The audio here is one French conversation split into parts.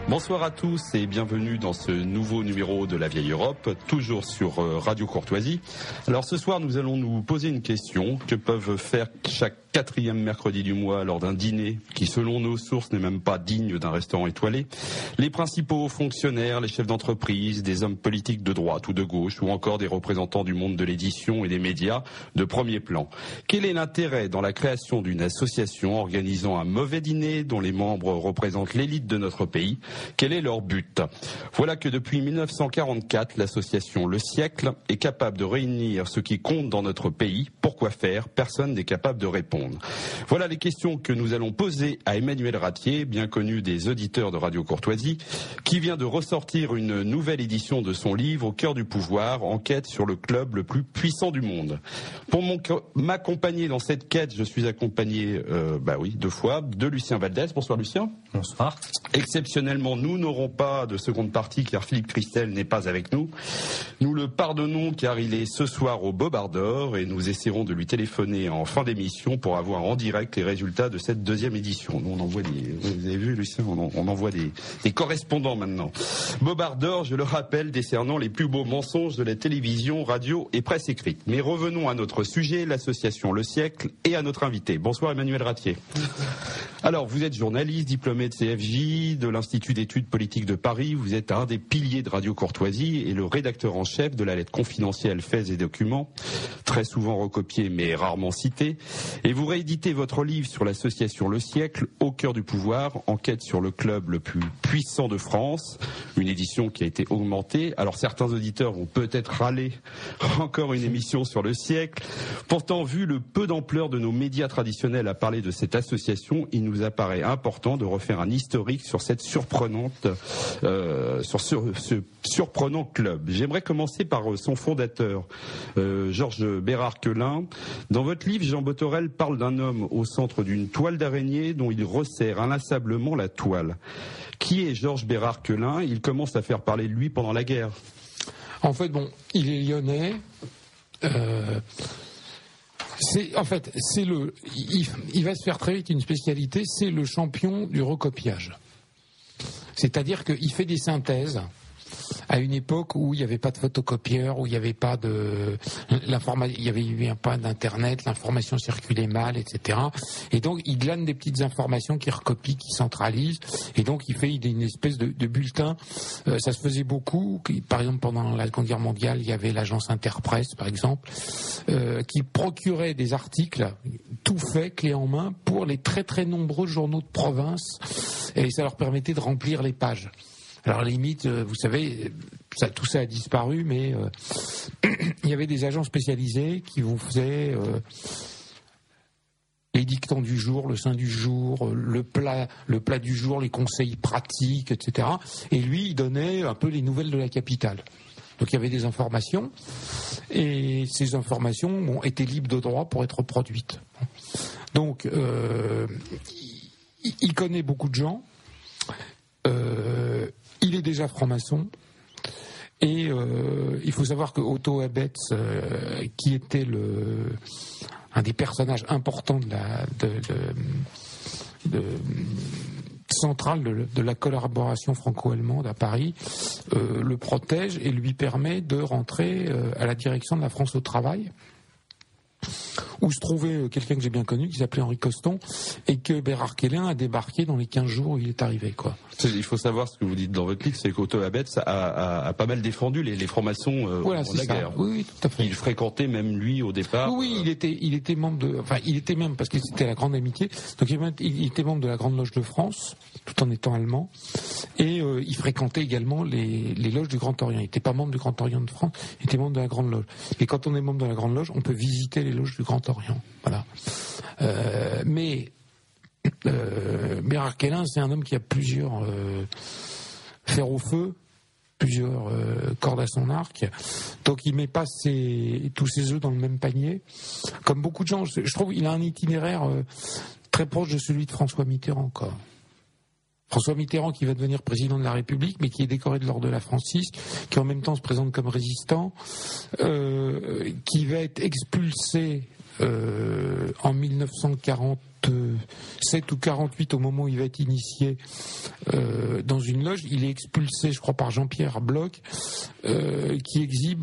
Bonsoir à tous et bienvenue dans ce nouveau numéro de La Vieille Europe, toujours sur Radio Courtoisie. Alors ce soir, nous allons nous poser une question. Que peuvent faire chaque 4e mercredi du mois lors d'un dîner qui, selon nos sources, n'est même pas digne d'un restaurant étoilé, les principaux fonctionnaires, les chefs d'entreprise, des hommes politiques de droite ou de gauche, ou encore des représentants du monde de l'édition et des médias de premier plan? Quel est l'intérêt dans la création d'une association organisant un mauvais dîner dont les membres représentent l'élite de notre pays? Quel est leur but? Voilà que depuis 1944, l'association Le Siècle est capable de réunir ce qui compte dans notre pays. Pourquoi faire? Personne n'est capable de répondre. Voilà les questions que nous allons poser à Emmanuel Ratier, bien connu des auditeurs de Radio Courtoisie, qui vient de ressortir une nouvelle édition de son livre Au cœur du pouvoir, enquête sur le club le plus puissant du monde. Pour m'accompagner dans cette quête, je suis accompagné, deux fois, de Lucien Valdès. Bonsoir Lucien. Bonsoir. Exceptionnellement, nous n'aurons pas de seconde partie car Philippe Christel n'est pas avec nous. Nous le pardonnons car il est ce soir au Bobardor et nous essaierons de lui téléphoner en fin d'émission pour avoir en direct les résultats de cette deuxième édition. Nous on envoie vous avez vu Lucien, on envoie des correspondants maintenant. Bobardor, je le rappelle, décernant les plus beaux mensonges de la télévision, radio et presse écrite. Mais revenons à notre sujet, l'association Le Siècle, et à notre invité. Bonsoir Emmanuel Ratier. Alors, vous êtes journaliste, diplômé de CFJ, de l'Institut d'études politiques de Paris. Vous êtes un des piliers de Radio Courtoisie et le rédacteur en chef de la lettre confidentielle Faits et Documents, très souvent recopiée mais rarement citée. Et vous rééditez votre livre sur l'association Le Siècle, Au cœur du pouvoir, enquête sur le club le plus puissant de France. Une édition qui a été augmentée. Alors, certains auditeurs vont peut-être râler encore une émission sur Le Siècle. Pourtant, vu le peu d'ampleur de nos médias traditionnels à parler de cette association, il nous apparaît important de refaire un historique sur cette ce surprenant club. J'aimerais commencer par son fondateur, Georges Bérard-Quelin. Dans votre livre, Jean Botorel parle d'un homme au centre d'une toile d'araignée dont il resserre inlassablement la toile. Qui est Georges Bérard-Quelin? Il commence à faire parler de lui pendant la guerre. En fait, il est lyonnais. Il va se faire très vite une spécialité, c'est le champion du recopiage. C'est-à-dire qu'il fait des synthèses à une époque où il n'y avait pas de photocopieur, où il n'y avait pas d'internet, l'information circulait mal, etc. Et donc il glane des petites informations qu'il recopie, qu'il centralise, et donc il fait une espèce de bulletin. Ça se faisait beaucoup. Par exemple, pendant la Seconde Guerre mondiale, il y avait l'agence Interpresse, par exemple, qui procurait des articles tout faits, clé en main, pour les très très nombreux journaux de province, et ça leur permettait de remplir les pages. Alors, à la limite, vous savez, tout ça a disparu, mais il y avait des agents spécialisés qui vous faisaient les dictons du jour, le sein du jour, le plat du jour, les conseils pratiques, etc. Et lui, il donnait un peu les nouvelles de la capitale. Donc, il y avait des informations, et ces informations étaient libres de droit pour être produites. Donc, il connaît beaucoup de gens. Il est déjà franc-maçon et il faut savoir que Otto Abetz, qui était un des personnages importants central de la collaboration franco-allemande à Paris, le protège et lui permet de rentrer à la direction de la France au travail, où se trouvait quelqu'un que j'ai bien connu, qui s'appelait Henri Coston, et que Bérard-Quelin a débarqué dans les 15 jours où il est arrivé, quoi. Il faut savoir ce que vous dites dans votre livre, c'est qu'Otto Abetz a pas mal défendu les francs-maçons voilà, pendant la guerre. Oui, tout à fait. Il fréquentait même lui au départ. Oui, il était membre il était même, parce que c'était la Grande Amitié, donc il était membre de la Grande Loge de France, tout en étant allemand, et il fréquentait également les loges du Grand Orient. Il n'était pas membre du Grand Orient de France, il était membre de la Grande Loge. Et quand on est membre de la Grande Loge, on peut visiter les loges du Grand Orient. Voilà. Mais Bérard-Quelin, c'est un homme qui a plusieurs fers au feu, plusieurs cordes à son arc. Donc il met pas tous ses œufs dans le même panier. Comme beaucoup de gens, je trouve qu'il a un itinéraire très proche de celui de François Mitterrand, quoi. François Mitterrand qui va devenir président de la République, mais qui est décoré de l'ordre de la Francisque, qui en même temps se présente comme résistant, qui va être expulsé en en 1947 ou 48, au moment où il va être initié dans une loge, il est expulsé, je crois, par Jean-Pierre Bloch, qui exhibe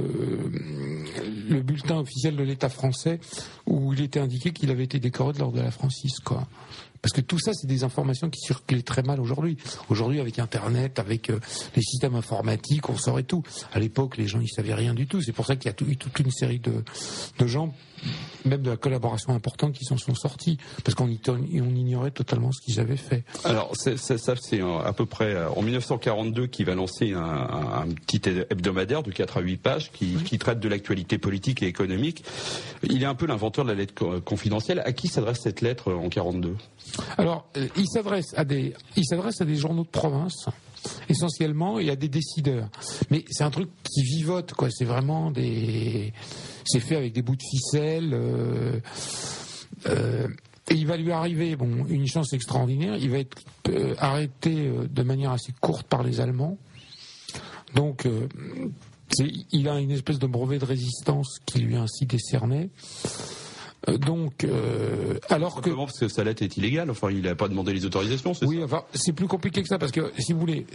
le bulletin officiel de l'État français où il était indiqué qu'il avait été décoré de l'ordre de la Francis, quoi. Parce que tout ça, c'est des informations qui circulent très mal aujourd'hui. Aujourd'hui, avec Internet, avec les systèmes informatiques, on saurait tout. À l'époque, les gens, ils savaient rien du tout. C'est pour ça qu'il y a eu toute une série de gens, même de la collaboration importante, qui s'en sont sortis. Parce qu'on ignorait totalement ce qu'ils avaient fait. Alors, ça, c'est à peu près en 1942 qu'il va lancer un petit hebdomadaire de 4 à 8 pages qui traite de l'actualité politique et économique. Il est un peu l'inventeur de la lettre confidentielle. À qui s'adresse cette lettre en 42 ? Alors, il s'adresse à des journaux de province, essentiellement, et à des décideurs. Mais c'est un truc qui vivote, quoi. C'est vraiment c'est fait avec des bouts de ficelle. Et il va lui arriver, une chance extraordinaire. Il va être arrêté de manière assez courte par les Allemands. Donc, il a une espèce de brevet de résistance qui lui est ainsi décerné. Donc, alors que parce que sa lettre est illégale, enfin, il n'a pas demandé les autorisations, c'est ça ? Oui, enfin, c'est plus compliqué que ça parce que, si vous voulez,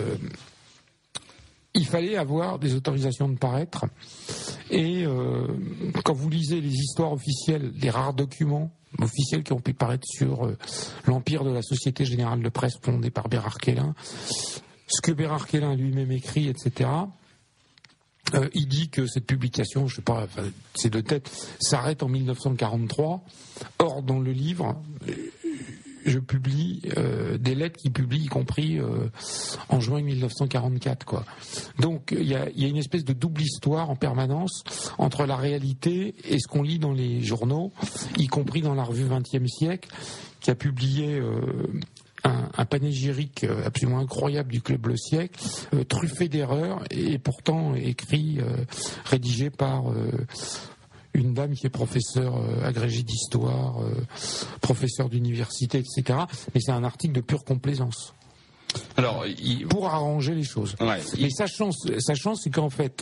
il fallait avoir des autorisations de paraître. Et quand vous lisez les histoires officielles, les rares documents officiels qui ont pu paraître sur l'empire de la Société Générale de Presse fondée par Bérard Kellin, ce que Bérard Kellin lui-même écrit, etc. Il dit que cette publication, je sais pas, c'est de tête, s'arrête en 1943. Or, dans le livre, je publie des lettres qu'il publie, y compris en juin 1944, quoi. Donc, il y a une espèce de double histoire en permanence entre la réalité et ce qu'on lit dans les journaux, y compris dans la revue 20e siècle, qui a publié un panégyrique absolument incroyable du Club Le Siècle, truffé d'erreurs et pourtant écrit, rédigé par une dame qui est professeure agrégée d'histoire, professeur d'université, etc. Mais c'est un article de pure complaisance. Alors, pour arranger les choses. Ouais, Mais sa chance, c'est qu'en fait,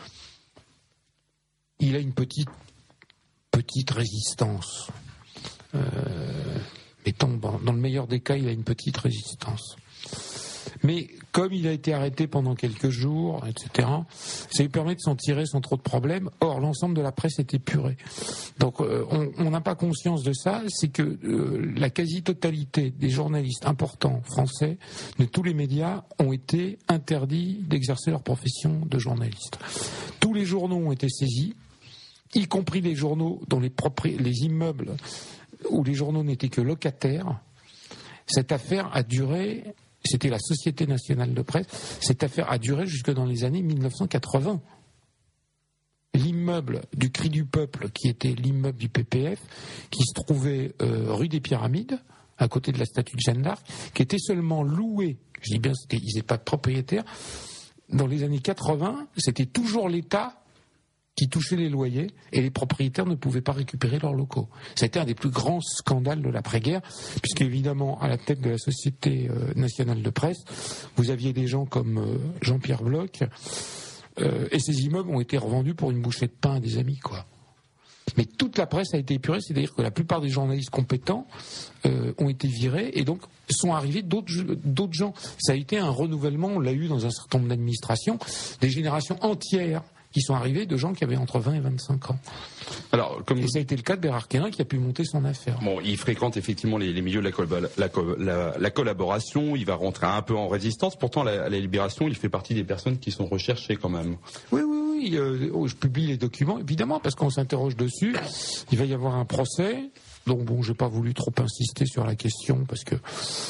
il a une petite résistance. Mettons, dans le meilleur des cas, il a une petite résistance. Mais comme il a été arrêté pendant quelques jours, etc., ça lui permet de s'en tirer sans trop de problèmes. Or, l'ensemble de la presse est épurée. Donc, on n'a pas conscience de ça. C'est que la quasi-totalité des journalistes importants français, de tous les médias, ont été interdits d'exercer leur profession de journaliste. Tous les journaux ont été saisis, y compris les journaux dont les immeubles où les journaux n'étaient que locataires. Cette affaire a duré, c'était la Société nationale de presse, cette affaire a duré jusque dans les années 1980. L'immeuble du Cri du Peuple, qui était l'immeuble du PPF, qui se trouvait rue des Pyramides, à côté de la statue de Jeanne d'Arc, qui était seulement loué, je dis bien, ils n'étaient pas propriétaires, dans les années 80, c'était toujours l'État qui touchait les loyers et les propriétaires ne pouvaient pas récupérer leurs locaux. C'était un des plus grands scandales de l'après-guerre, puisque évidemment, à la tête de la Société nationale de presse, vous aviez des gens comme Jean-Pierre Bloch, et ces immeubles ont été revendus pour une bouchée de pain à des amis, quoi. Mais toute la presse a été épurée, c'est-à-dire que la plupart des journalistes compétents ont été virés, et donc sont arrivés d'autres gens. Ça a été un renouvellement, on l'a eu dans un certain nombre d'administrations, des générations entières qui sont arrivés de gens qui avaient entre 20 et 25 ans. Alors, et ça a été le cas de Bérard Kellin qui a pu monter son affaire. Bon, il fréquente effectivement les milieux de la collaboration, il va rentrer un peu en résistance, pourtant à la Libération, il fait partie des personnes qui sont recherchées quand même. Oui, je publie les documents, évidemment, parce qu'on s'interroge dessus. Il va y avoir un procès, donc bon, j'ai pas voulu trop insister sur la question, parce que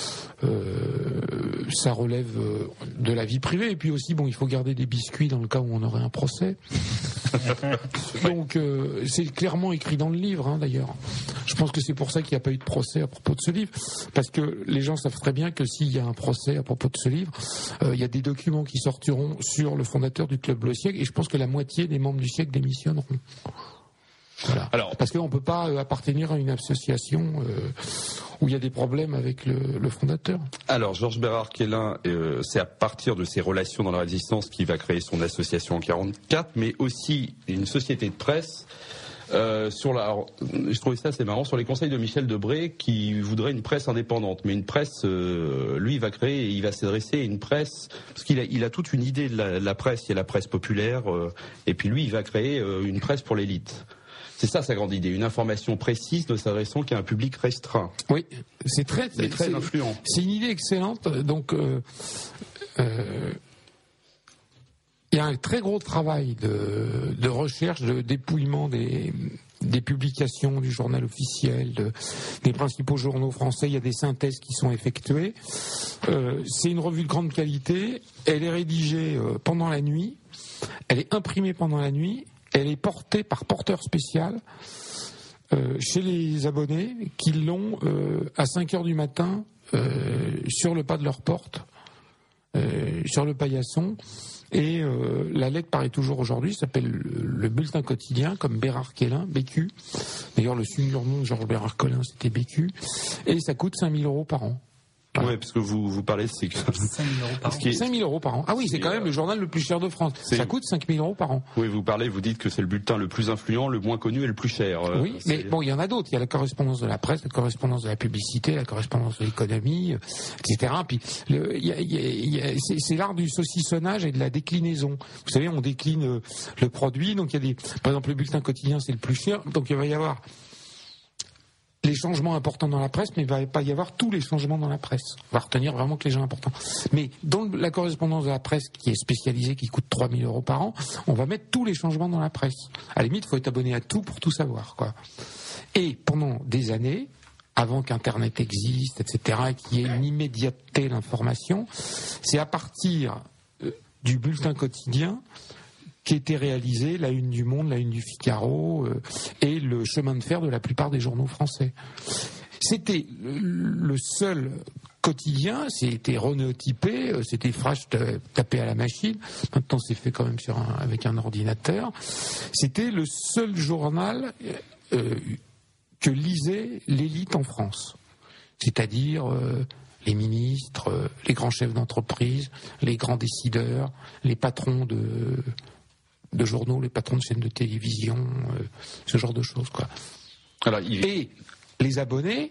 ça relève de la vie privée, et puis aussi bon, il faut garder des biscuits dans le cas où on aurait un procès. Donc c'est clairement écrit dans le livre, d'ailleurs. Je pense que c'est pour ça qu'il n'y a pas eu de procès à propos de ce livre, parce que les gens savent très bien que s'il y a un procès à propos de ce livre, il y a des documents qui sortiront sur le fondateur du Club Le Siècle, et je pense que la moitié des membres du Siècle démissionneront. Voilà. Alors, parce qu'on ne peut pas appartenir à une association où il y a des problèmes avec le fondateur. Alors, Georges Bérard Kellin, c'est à partir de ses relations dans la résistance qu'il va créer son association en 1944, mais aussi une société de presse Je trouvais ça assez marrant sur les conseils de Michel Debré qui voudrait une presse indépendante, mais une presse, lui, il va créer, il va s'adresser à une presse parce qu'il a toute une idée de la presse. Il y a la presse populaire, et puis lui, il va créer une presse pour l'élite. C'est ça sa grande idée, une information précise ne s'adressant qu'à un public restreint. Oui, c'est très influent. C'est une idée excellente. Donc, il y a un très gros travail de recherche, de dépouillement des publications du journal officiel, des principaux journaux français. Il y a des synthèses qui sont effectuées. C'est une revue de grande qualité. Elle est rédigée pendant la nuit. Elle est imprimée pendant la nuit. Elle est portée par porteur spécial chez les abonnés qui l'ont à 5 heures du matin sur le pas de leur porte, sur le paillasson. Et la lettre paraît toujours aujourd'hui, s'appelle le Bulletin quotidien, comme Bérard Kellin, BQ. D'ailleurs, le surnom de Georges Bérard Collin, c'était BQ. Et ça coûte 5 000 € par an. Oui, parce que vous parlez, c'est que 5 000 € par an. 5 000 € par an. Ah oui, c'est quand même le journal le plus cher de France. Ça coûte 5 000 € par an. Oui, vous dites que c'est le bulletin le plus influent, le moins connu et le plus cher. Oui, mais bon, il y en a d'autres. Il y a la correspondance de la presse, la correspondance de la publicité, la correspondance de l'économie, etc. Puis c'est l'art du saucissonnage et de la déclinaison. Vous savez, on décline le produit. Donc il y a par exemple, le bulletin quotidien, c'est le plus cher. Donc il va y avoir les changements importants dans la presse, mais il ne va pas y avoir tous les changements dans la presse. On va retenir vraiment que les gens importants. Mais dans la correspondance de la presse qui est spécialisée, qui coûte 3 000 € par an, on va mettre tous les changements dans la presse. À la limite, il faut être abonné à tout pour tout savoir, quoi. Et pendant des années, avant qu'Internet existe, etc., et qu'il y ait une immédiateté de l'information, c'est à partir du bulletin quotidien qui était réalisé la une du Monde, la une du Figaro et le chemin de fer de la plupart des journaux français. C'était le seul quotidien, c'était renéotypé, c'était phrases tapées à la machine. Maintenant, c'est fait quand même avec un ordinateur. C'était le seul journal que lisait l'élite en France, c'est-à-dire les ministres, les grands chefs d'entreprise, les grands décideurs, les patrons de journaux, les patrons de chaînes de télévision, ce genre de choses, quoi. Alors, et les abonnés,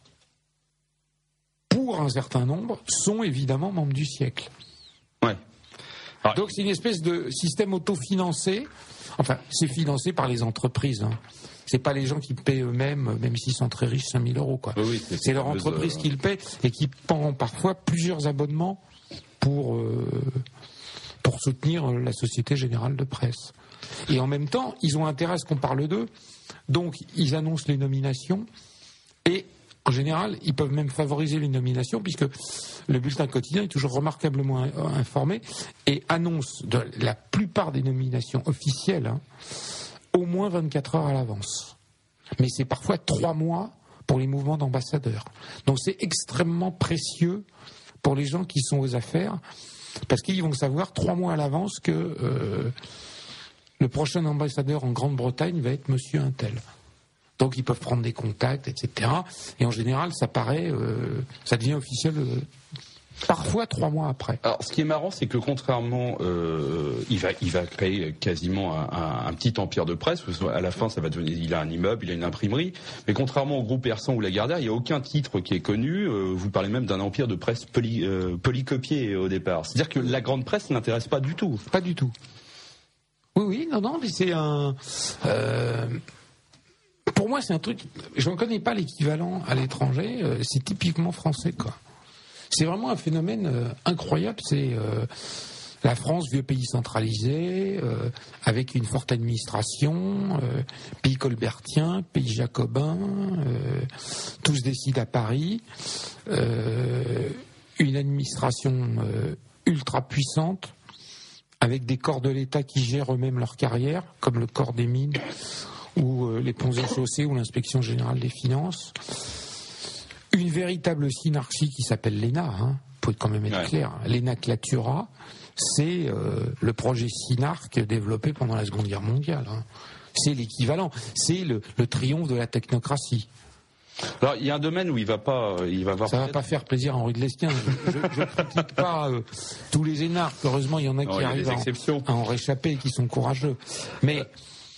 pour un certain nombre, sont évidemment membres du siècle. Ouais. Alors, donc c'est une espèce de système autofinancé. Enfin, c'est financé par les entreprises. Hein. C'est pas les gens qui paient eux-mêmes, même s'ils sont très riches, 5 000 €, quoi. Oui, c'est leur entreprise qui le paie et qui prend parfois plusieurs abonnements pour soutenir la Société Générale de Presse. Et en même temps, ils ont intérêt à ce qu'on parle d'eux, donc ils annoncent les nominations, et en général, ils peuvent même favoriser les nominations, puisque le bulletin quotidien est toujours remarquablement informé, et annonce la plupart des nominations officielles, au moins 24 heures à l'avance. Mais c'est parfois 3 mois pour les mouvements d'ambassadeurs. Donc c'est extrêmement précieux pour les gens qui sont aux affaires, parce qu'ils vont savoir 3 mois à l'avance que le prochain ambassadeur en Grande-Bretagne va être monsieur Untel. Donc ils peuvent prendre des contacts, etc. Et en général, ça devient officiel parfois 3 mois après. Alors, ce qui est marrant, c'est que contrairement, il va créer quasiment un petit empire de presse. Parce qu'à la fin, il a un immeuble, il a une imprimerie. Mais contrairement au groupe Persan ou Lagardère, il n'y a aucun titre qui est connu. Vous parlez même d'un empire de presse polycopié au départ. C'est-à-dire que la grande presse ne l'intéresse pas du tout. Pas du tout. Oui, non, mais c'est un. Pour moi, c'est un truc. Je ne connais pas l'équivalent à l'étranger. C'est typiquement français, quoi. C'est vraiment un phénomène incroyable. C'est la France, vieux pays centralisé, avec une forte administration, pays colbertien, pays jacobin, tout se décide à Paris, une administration ultra puissante, avec des corps de l'État qui gèrent eux-mêmes leur carrière, comme le corps des mines, ou les ponts et chaussées, ou l'inspection générale des finances. Une véritable synarchie qui s'appelle l'ENA, faut quand même être clair. L'ENA Clatura, c'est le projet Synarque développé pendant la Seconde Guerre mondiale. C'est l'équivalent, c'est le triomphe de la technocratie. Alors, il y a un domaine où il va avoir. Ça va pas faire plaisir à Henri de Lesquen. Je critique pas tous les énarques. Heureusement, il y en a qui arrivent à en réchapper et qui sont courageux. Mais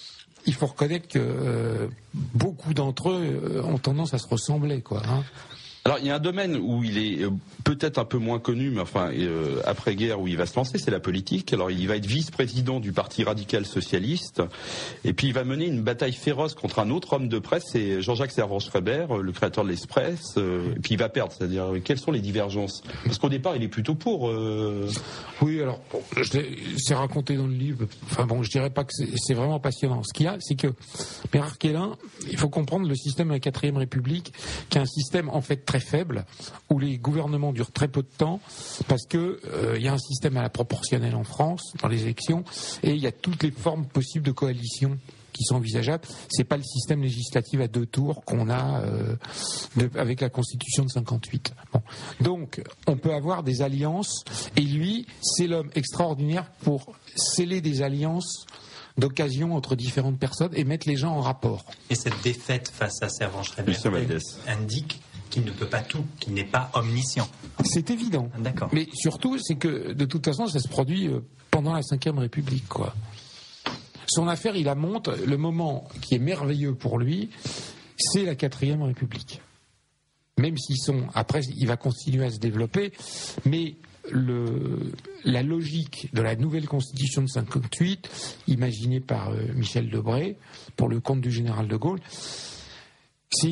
il faut reconnaître que beaucoup d'entre eux ont tendance à se ressembler, quoi. Hein. Alors, il y a un domaine où il est peut-être un peu moins connu, mais enfin, après-guerre, où il va se lancer, c'est la politique. Alors, il va être vice-président du Parti radical socialiste, et puis il va mener une bataille féroce contre un autre homme de presse, c'est Jean-Jacques Servan-Schreiber, le créateur de l'Express, et puis il va perdre, c'est-à-dire, quelles sont les divergences? Parce qu'au départ, il est plutôt pour... Oui, alors, c'est raconté dans le livre, enfin bon, je dirais pas que c'est vraiment passionnant. Ce qu'il y a, c'est que Bérard Kellin, il faut comprendre le système de la 4ème République, qui est un système, en fait, très faible, où les gouvernements durent très peu de temps, parce que il y a un système à la proportionnelle en France, dans les élections, et il y a toutes les formes possibles de coalition qui sont envisageables. C'est pas le système législatif à 2 tours qu'on a avec la Constitution de 58. Bon. Donc, on peut avoir des alliances, et lui, c'est l'homme extraordinaire pour sceller des alliances d'occasion entre différentes personnes et mettre les gens en rapport. Et cette défaite face à Servan-Schreiber indique qu'il ne peut pas tout, qu'il n'est pas omniscient. C'est évident. D'accord. Mais surtout, c'est que de toute façon, ça se produit pendant la 5e République, quoi. Son affaire, il la monte. Le moment qui est merveilleux pour lui, c'est la 4e République. Même s'ils sont... Après, il va continuer à se développer, mais la logique de la nouvelle Constitution de 58, imaginée par Michel Debré, pour le compte du général de Gaulle, c'est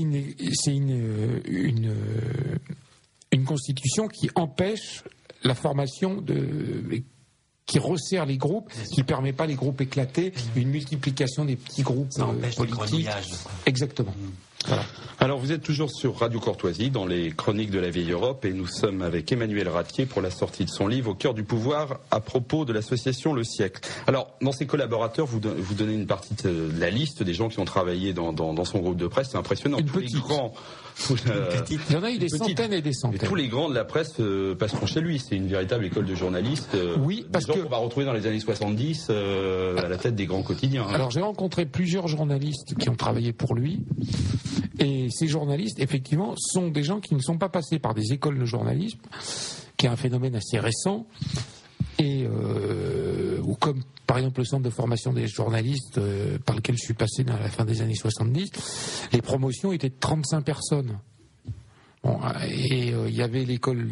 une constitution qui empêche la formation qui resserre les groupes, qui permet pas les groupes éclatés, une multiplication des petits groupes politiques. Exactement. Voilà. Alors vous êtes toujours sur Radio Courtoisie dans les Chroniques de la Vieille Europe et nous sommes avec Emmanuel Ratier pour la sortie de son livre Au cœur du pouvoir à propos de l'association Le Siècle. Alors dans ses collaborateurs, vous donnez une partie de la liste des gens qui ont travaillé dans son groupe de presse. C'est impressionnant. Tous les grands. Il y en a eu des centaines et des centaines. Et tous les grands de la presse passeront chez lui. C'est une véritable école de journalistes. Oui, parce que qu'on va retrouver dans les années 70 à la tête des grands quotidiens. Hein. Alors j'ai rencontré plusieurs journalistes qui ont travaillé pour lui. Et ces journalistes, effectivement, sont des gens qui ne sont pas passés par des écoles de journalisme, qui est un phénomène assez récent, et ou comme par exemple le centre de formation des journalistes par lequel je suis passé dans la fin des années 70, les promotions étaient de 35 personnes. Bon, et il y avait une école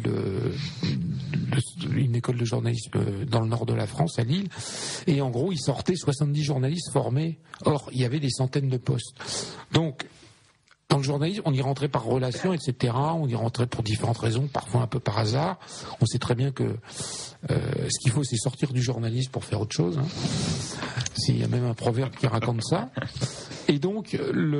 de journalisme dans le nord de la France, à Lille, et en gros, ils sortaient 70 journalistes formés. Or, il y avait des centaines de postes. Donc, dans le journalisme, on y rentrait par relation, etc. On y rentrait pour différentes raisons, parfois un peu par hasard. On sait très bien que ce qu'il faut, c'est sortir du journalisme pour faire autre chose. Hein. Il y a même un proverbe qui raconte ça. Et donc,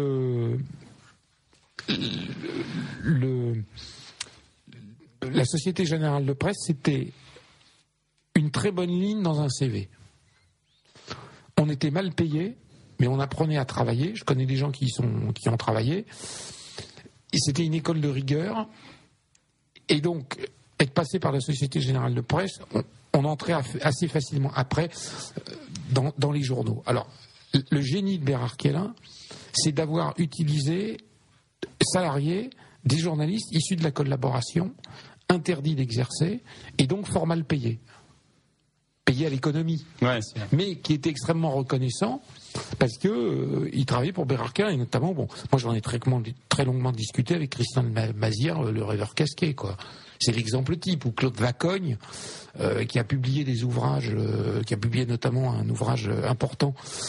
la Société Générale de Presse, c'était une très bonne ligne dans un CV. On était mal payé, mais on apprenait à travailler. Je connais des gens qui ont travaillé. Et c'était une école de rigueur. Et donc, être passé par la Société Générale de Presse, on entrait assez facilement après dans les journaux. Alors, le génie de Bérard Kellin, c'est d'avoir utilisé salariés, des journalistes issus de la collaboration, interdits d'exercer, et donc fort mal payés. Payés à l'économie. Ouais, mais qui étaient extrêmement reconnaissants parce que ils travaillaient pour Bérard Kellin, et notamment, bon, moi j'en ai très longuement discuté avec Christian de Mazières, le rêveur casqué, quoi. C'est l'exemple type, ou Claude Vacogne, qui a publié des ouvrages, qui a publié notamment un ouvrage important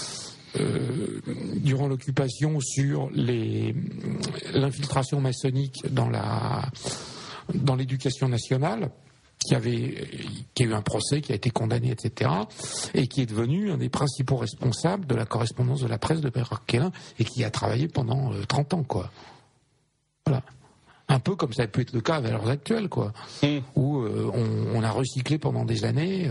durant l'occupation sur l'infiltration maçonnique dans l'éducation nationale, qui a eu un procès, qui a été condamné, etc., et qui est devenu un des principaux responsables de la correspondance de la presse de Bérard Kellin, et qui a travaillé pendant 30 ans, quoi. Voilà. Un peu comme ça a pu être le cas à Valeurs Actuelles, quoi, où on a recyclé pendant des années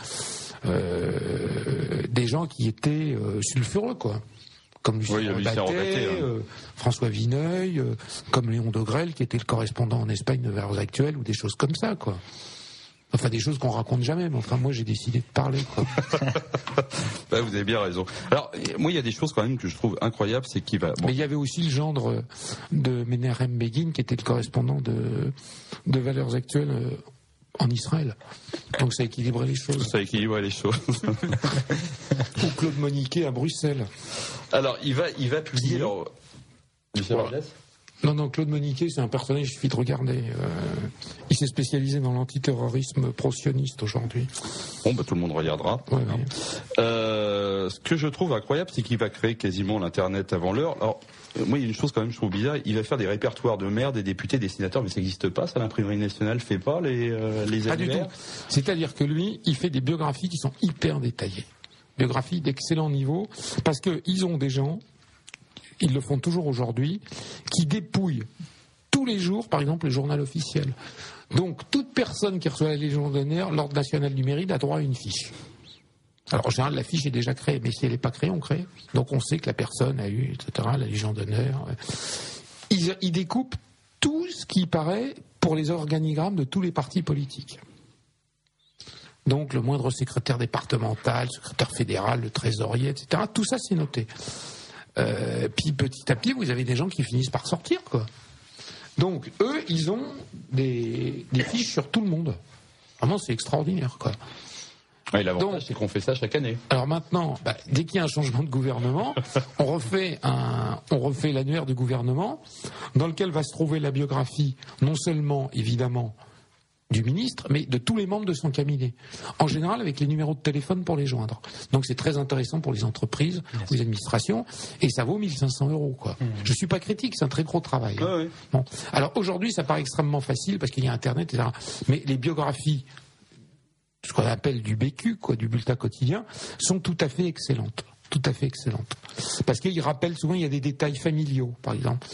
des gens qui étaient sulfureux, quoi. Comme Lucien Battet, François Vineuil, comme Léon Degrelle, qui était le correspondant en Espagne de Valeurs Actuelles, ou des choses comme ça, quoi. Enfin, des choses qu'on raconte jamais, mais enfin, moi, j'ai décidé de parler, quoi. Bah, vous avez bien raison. Alors, moi, il y a des choses quand même que je trouve incroyables, c'est qu'il va... Bon. Mais il y avait aussi le gendre de Menahem Begin, qui était le correspondant de Valeurs Actuelles En Israël. Donc ça équilibrait les choses. Ou Claude Moniquet à Bruxelles. Alors, il va publier... Non, Claude Moniquet, c'est un personnage, il suffit de regarder. Il s'est spécialisé dans l'antiterrorisme pro-sioniste aujourd'hui. Bon, tout le monde regardera. Ouais. Ce que je trouve incroyable, c'est qu'il va créer quasiment l'Internet avant l'heure. Alors, moi, il y a une chose quand même, je trouve bizarre. Il va faire des répertoires de maires, des députés, des sénateurs, mais ça n'existe pas, ça, l'imprimerie nationale fait pas les Pas du tout. C'est-à-dire que lui, il fait des biographies qui sont hyper détaillées. Biographies d'excellent niveau, parce qu'ils ont des gens... Ils le font toujours aujourd'hui, qui dépouillent tous les jours, par exemple, le journal officiel. Donc, toute personne qui reçoit la Légion d'honneur, l'Ordre national du mérite, a droit à une fiche. Alors, en général, la fiche est déjà créée, mais si elle n'est pas créée, on crée. Donc, on sait que la personne a eu, etc., la Légion d'honneur. Ils découpent tout ce qui paraît pour les organigrammes de tous les partis politiques. Donc, le moindre secrétaire départemental, secrétaire fédéral, le trésorier, etc., tout ça, c'est noté. Puis petit à petit, vous avez des gens qui finissent par sortir, quoi. Donc eux, ils ont des fiches sur tout le monde. Vraiment, c'est extraordinaire, quoi. Ouais, l'avantage, c'est qu'on fait ça chaque année. Alors maintenant, dès qu'il y a un changement de gouvernement, on refait l'annuaire du gouvernement, dans lequel va se trouver la biographie, non seulement évidemment du ministre, mais de tous les membres de son cabinet. En général, avec les numéros de téléphone pour les joindre. Donc c'est très intéressant pour les entreprises, les administrations, et ça vaut 1500 €, quoi. Je suis pas critique, c'est un très gros travail. Oui. Bon. Alors aujourd'hui, ça paraît extrêmement facile parce qu'il y a Internet, etc. Mais les biographies, ce qu'on appelle du BQ, quoi, du bulletin quotidien, sont tout à fait excellentes. Tout à fait excellentes. Parce qu'ils rappellent souvent, il y a des détails familiaux, par exemple.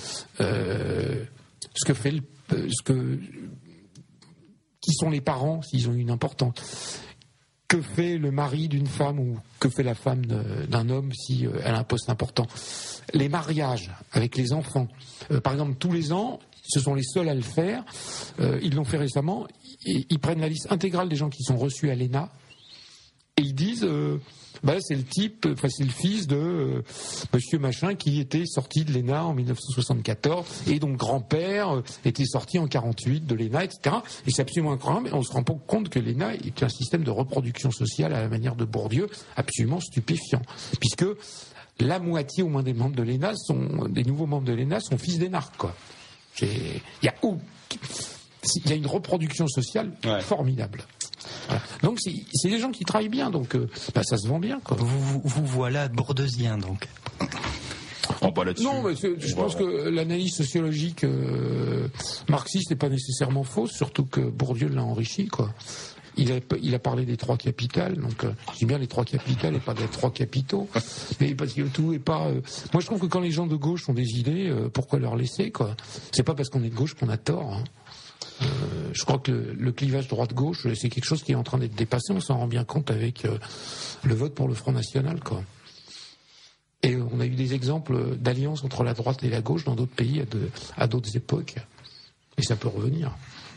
Qui sont les parents, s'ils ont une importance. Que fait le mari d'une femme ou que fait la femme d'un homme si elle a un poste important. Les mariages avec les enfants. Par exemple, tous les ans, ce sont les seuls à le faire. Ils l'ont fait récemment. Ils prennent la liste intégrale des gens qui sont reçus à l'ENA et ils disent... c'est le fils de monsieur machin qui était sorti de l'ENA en 1974 et donc grand-père était sorti en 48 de l'ENA, etc. Et c'est absolument incroyable, mais on se rend pas compte que l'ENA est un système de reproduction sociale à la manière de Bourdieu absolument stupéfiant, puisque la moitié au moins des membres de l'ENA des nouveaux membres de l'ENA sont fils d'énarques, quoi. Il y a une reproduction sociale formidable. Voilà. Donc c'est des gens qui travaillent bien, donc ça se vend bien, quoi. Vous voilà bourdeusien, donc. Non, mais je pense que l'analyse sociologique marxiste n'est pas nécessairement fausse, surtout que Bourdieu l'a enrichi, quoi. Il a parlé des trois capitales, donc je dis bien les trois capitales et pas des trois capitaux, mais parce que tout est pas. Moi, je trouve que quand les gens de gauche ont des idées, pourquoi leur laisser, quoi? C'est pas parce qu'on est de gauche qu'on a tort, hein. Je crois que le clivage droite-gauche, c'est quelque chose qui est en train d'être dépassé. On s'en rend bien compte avec le vote pour le Front National, quoi. Et on a eu des exemples d'alliance entre la droite et la gauche dans d'autres pays à d'autres époques. Et ça peut revenir.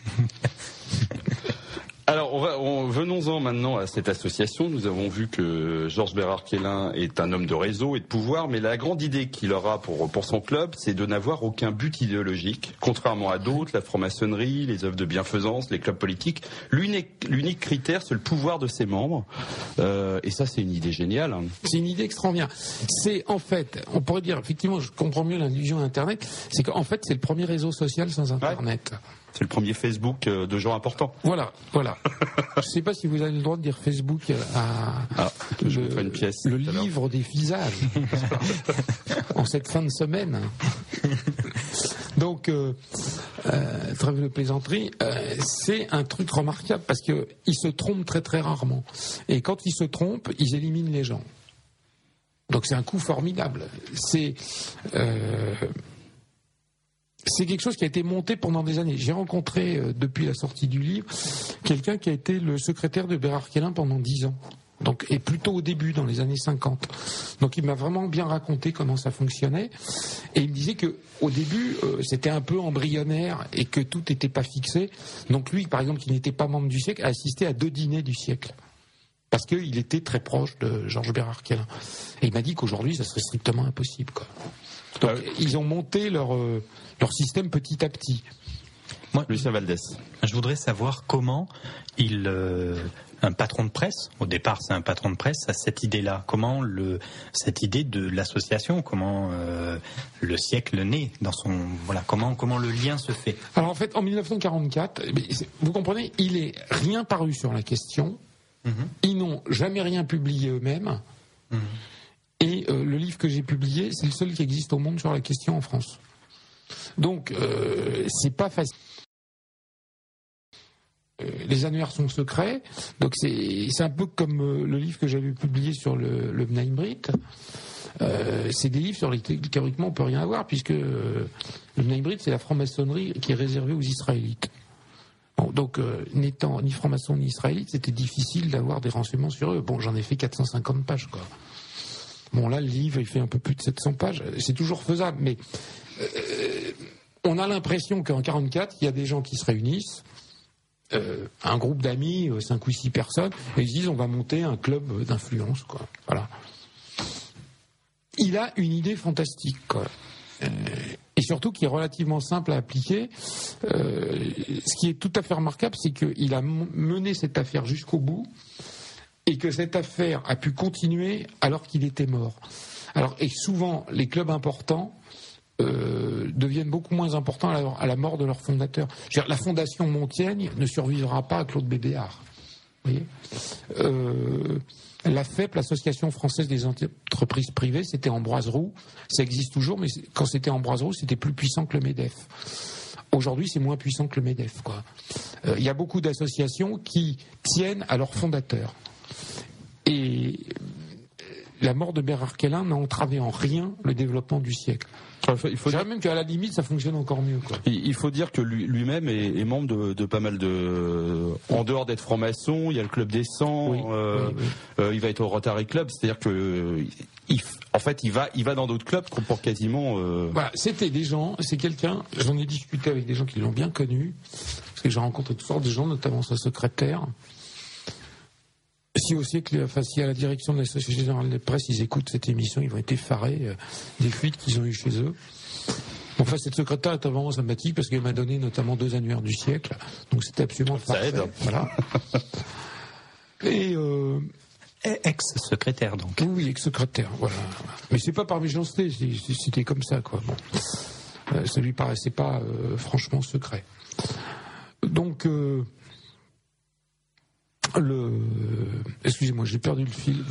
Alors, venons-en maintenant à cette association. Nous avons vu que Georges Bérard-Kellin est un homme de réseau et de pouvoir, mais la grande idée qu'il aura pour son club, c'est de n'avoir aucun but idéologique. Contrairement à d'autres, la franc-maçonnerie, les œuvres de bienfaisance, les clubs politiques, l'unique critère, c'est le pouvoir de ses membres. Et ça, c'est une idée géniale. C'est une idée extraordinaire. C'est, en fait, on pourrait dire, effectivement, je comprends mieux l'illusion d'Internet, c'est qu'en fait, c'est le premier réseau social sans Internet. Ouais. C'est le premier Facebook de gens importants. Voilà. Je ne sais pas si vous avez le droit de dire Facebook je vous ferai une pièce. Le livre des visages en cette fin de semaine. Donc, trêve de plaisanterie, c'est un truc remarquable parce qu'ils se trompent très très rarement. Et quand ils se trompent, ils éliminent les gens. Donc c'est un coup formidable. C'est quelque chose qui a été monté pendant des années. J'ai rencontré, depuis la sortie du livre, quelqu'un qui a été le secrétaire de Bérard-Kellin pendant 10 ans. Donc, et plutôt au début, dans les années 50. Donc il m'a vraiment bien raconté comment ça fonctionnait. Et il me disait que au début, c'était un peu embryonnaire et que tout n'était pas fixé. Donc lui, par exemple, qui n'était pas membre du siècle, a assisté à 2 dîners du siècle. Parce qu'il était très proche de Georges Bérard-Kellin. Et il m'a dit qu'aujourd'hui, ça serait strictement impossible, quoi. Donc, ils ont monté leur système petit à petit. Lucien Valdès. Je voudrais savoir comment un patron de presse, au départ c'est un patron de presse, a cette idée-là. Comment cette idée de l'association, comment le siècle naît dans son... Voilà, comment le lien se fait. Alors en fait, en 1944, vous comprenez, il est rien paru sur la question. Ils n'ont jamais rien publié eux-mêmes. Et le livre que j'ai publié, c'est le seul qui existe au monde sur la question en France. Donc, c'est pas facile. Les annuaires sont secrets, donc c'est un peu comme le livre que j'avais publié sur le Bnei Brit. C'est des livres sur lesquels théoriquement on peut rien avoir, puisque le Bnei Brit, c'est la franc-maçonnerie qui est réservée aux Israélites. Bon, donc, n'étant ni franc-maçon ni israélite, c'était difficile d'avoir des renseignements sur eux. Bon, j'en ai fait 450 pages, quoi. Bon, là, le livre, il fait un peu plus de 700 pages. C'est toujours faisable, mais on a l'impression qu'en 1944, il y a des gens qui se réunissent, un groupe d'amis, 5 ou 6 personnes, et ils se disent on va monter un club d'influence, quoi. Voilà. Il a une idée fantastique, quoi. Et surtout qui est relativement simple à appliquer. Ce qui est tout à fait remarquable, c'est qu'il a mené cette affaire jusqu'au bout et que cette affaire a pu continuer alors qu'il était mort. Et souvent, les clubs importants deviennent beaucoup moins importants à la mort de leur fondateur. La fondation Montaigne ne survivra pas à Claude Bébéar. Vous voyez, la FEP, l'Association française des entreprises privées, c'était Ambroise Roux. Ça existe toujours, mais quand c'était Ambroise Roux, c'était plus puissant que le MEDEF. Aujourd'hui, c'est moins puissant que le MEDEF, quoi. Il y a beaucoup d'associations qui tiennent à leur fondateur. Et la mort de Bernard Kellin n'a entravé en rien le développement du siècle. Je dirais même qu'à la limite, ça fonctionne encore mieux, quoi. Il faut dire que lui-même est membre de pas mal de... En dehors d'être franc-maçon, il y a le Club des 100, oui. Il va être au Rotary Club, c'est-à-dire que... En fait, il va dans d'autres clubs pour quasiment... Voilà, c'était des gens, c'est quelqu'un... J'en ai discuté avec des gens qui l'ont bien connu, parce que j'ai rencontré toutes sortes de gens, notamment sa secrétaire. Si au siècle, si à la direction de la Société Générale de Presse, ils écoutent cette émission, ils vont être effarés des fuites qu'ils ont eues chez eux. Enfin, cette secrétaire est vraiment sympathique parce qu'elle m'a donné notamment 2 annuaires du siècle, donc c'était absolument parfait. Ça aide. Voilà. Et ex-secrétaire, donc. Oui, ex-secrétaire, voilà. Mais c'est pas par méchanceté, c'était comme ça, quoi. Bon. Ça lui paraissait pas franchement secret. Donc... Excusez-moi, j'ai perdu le fil.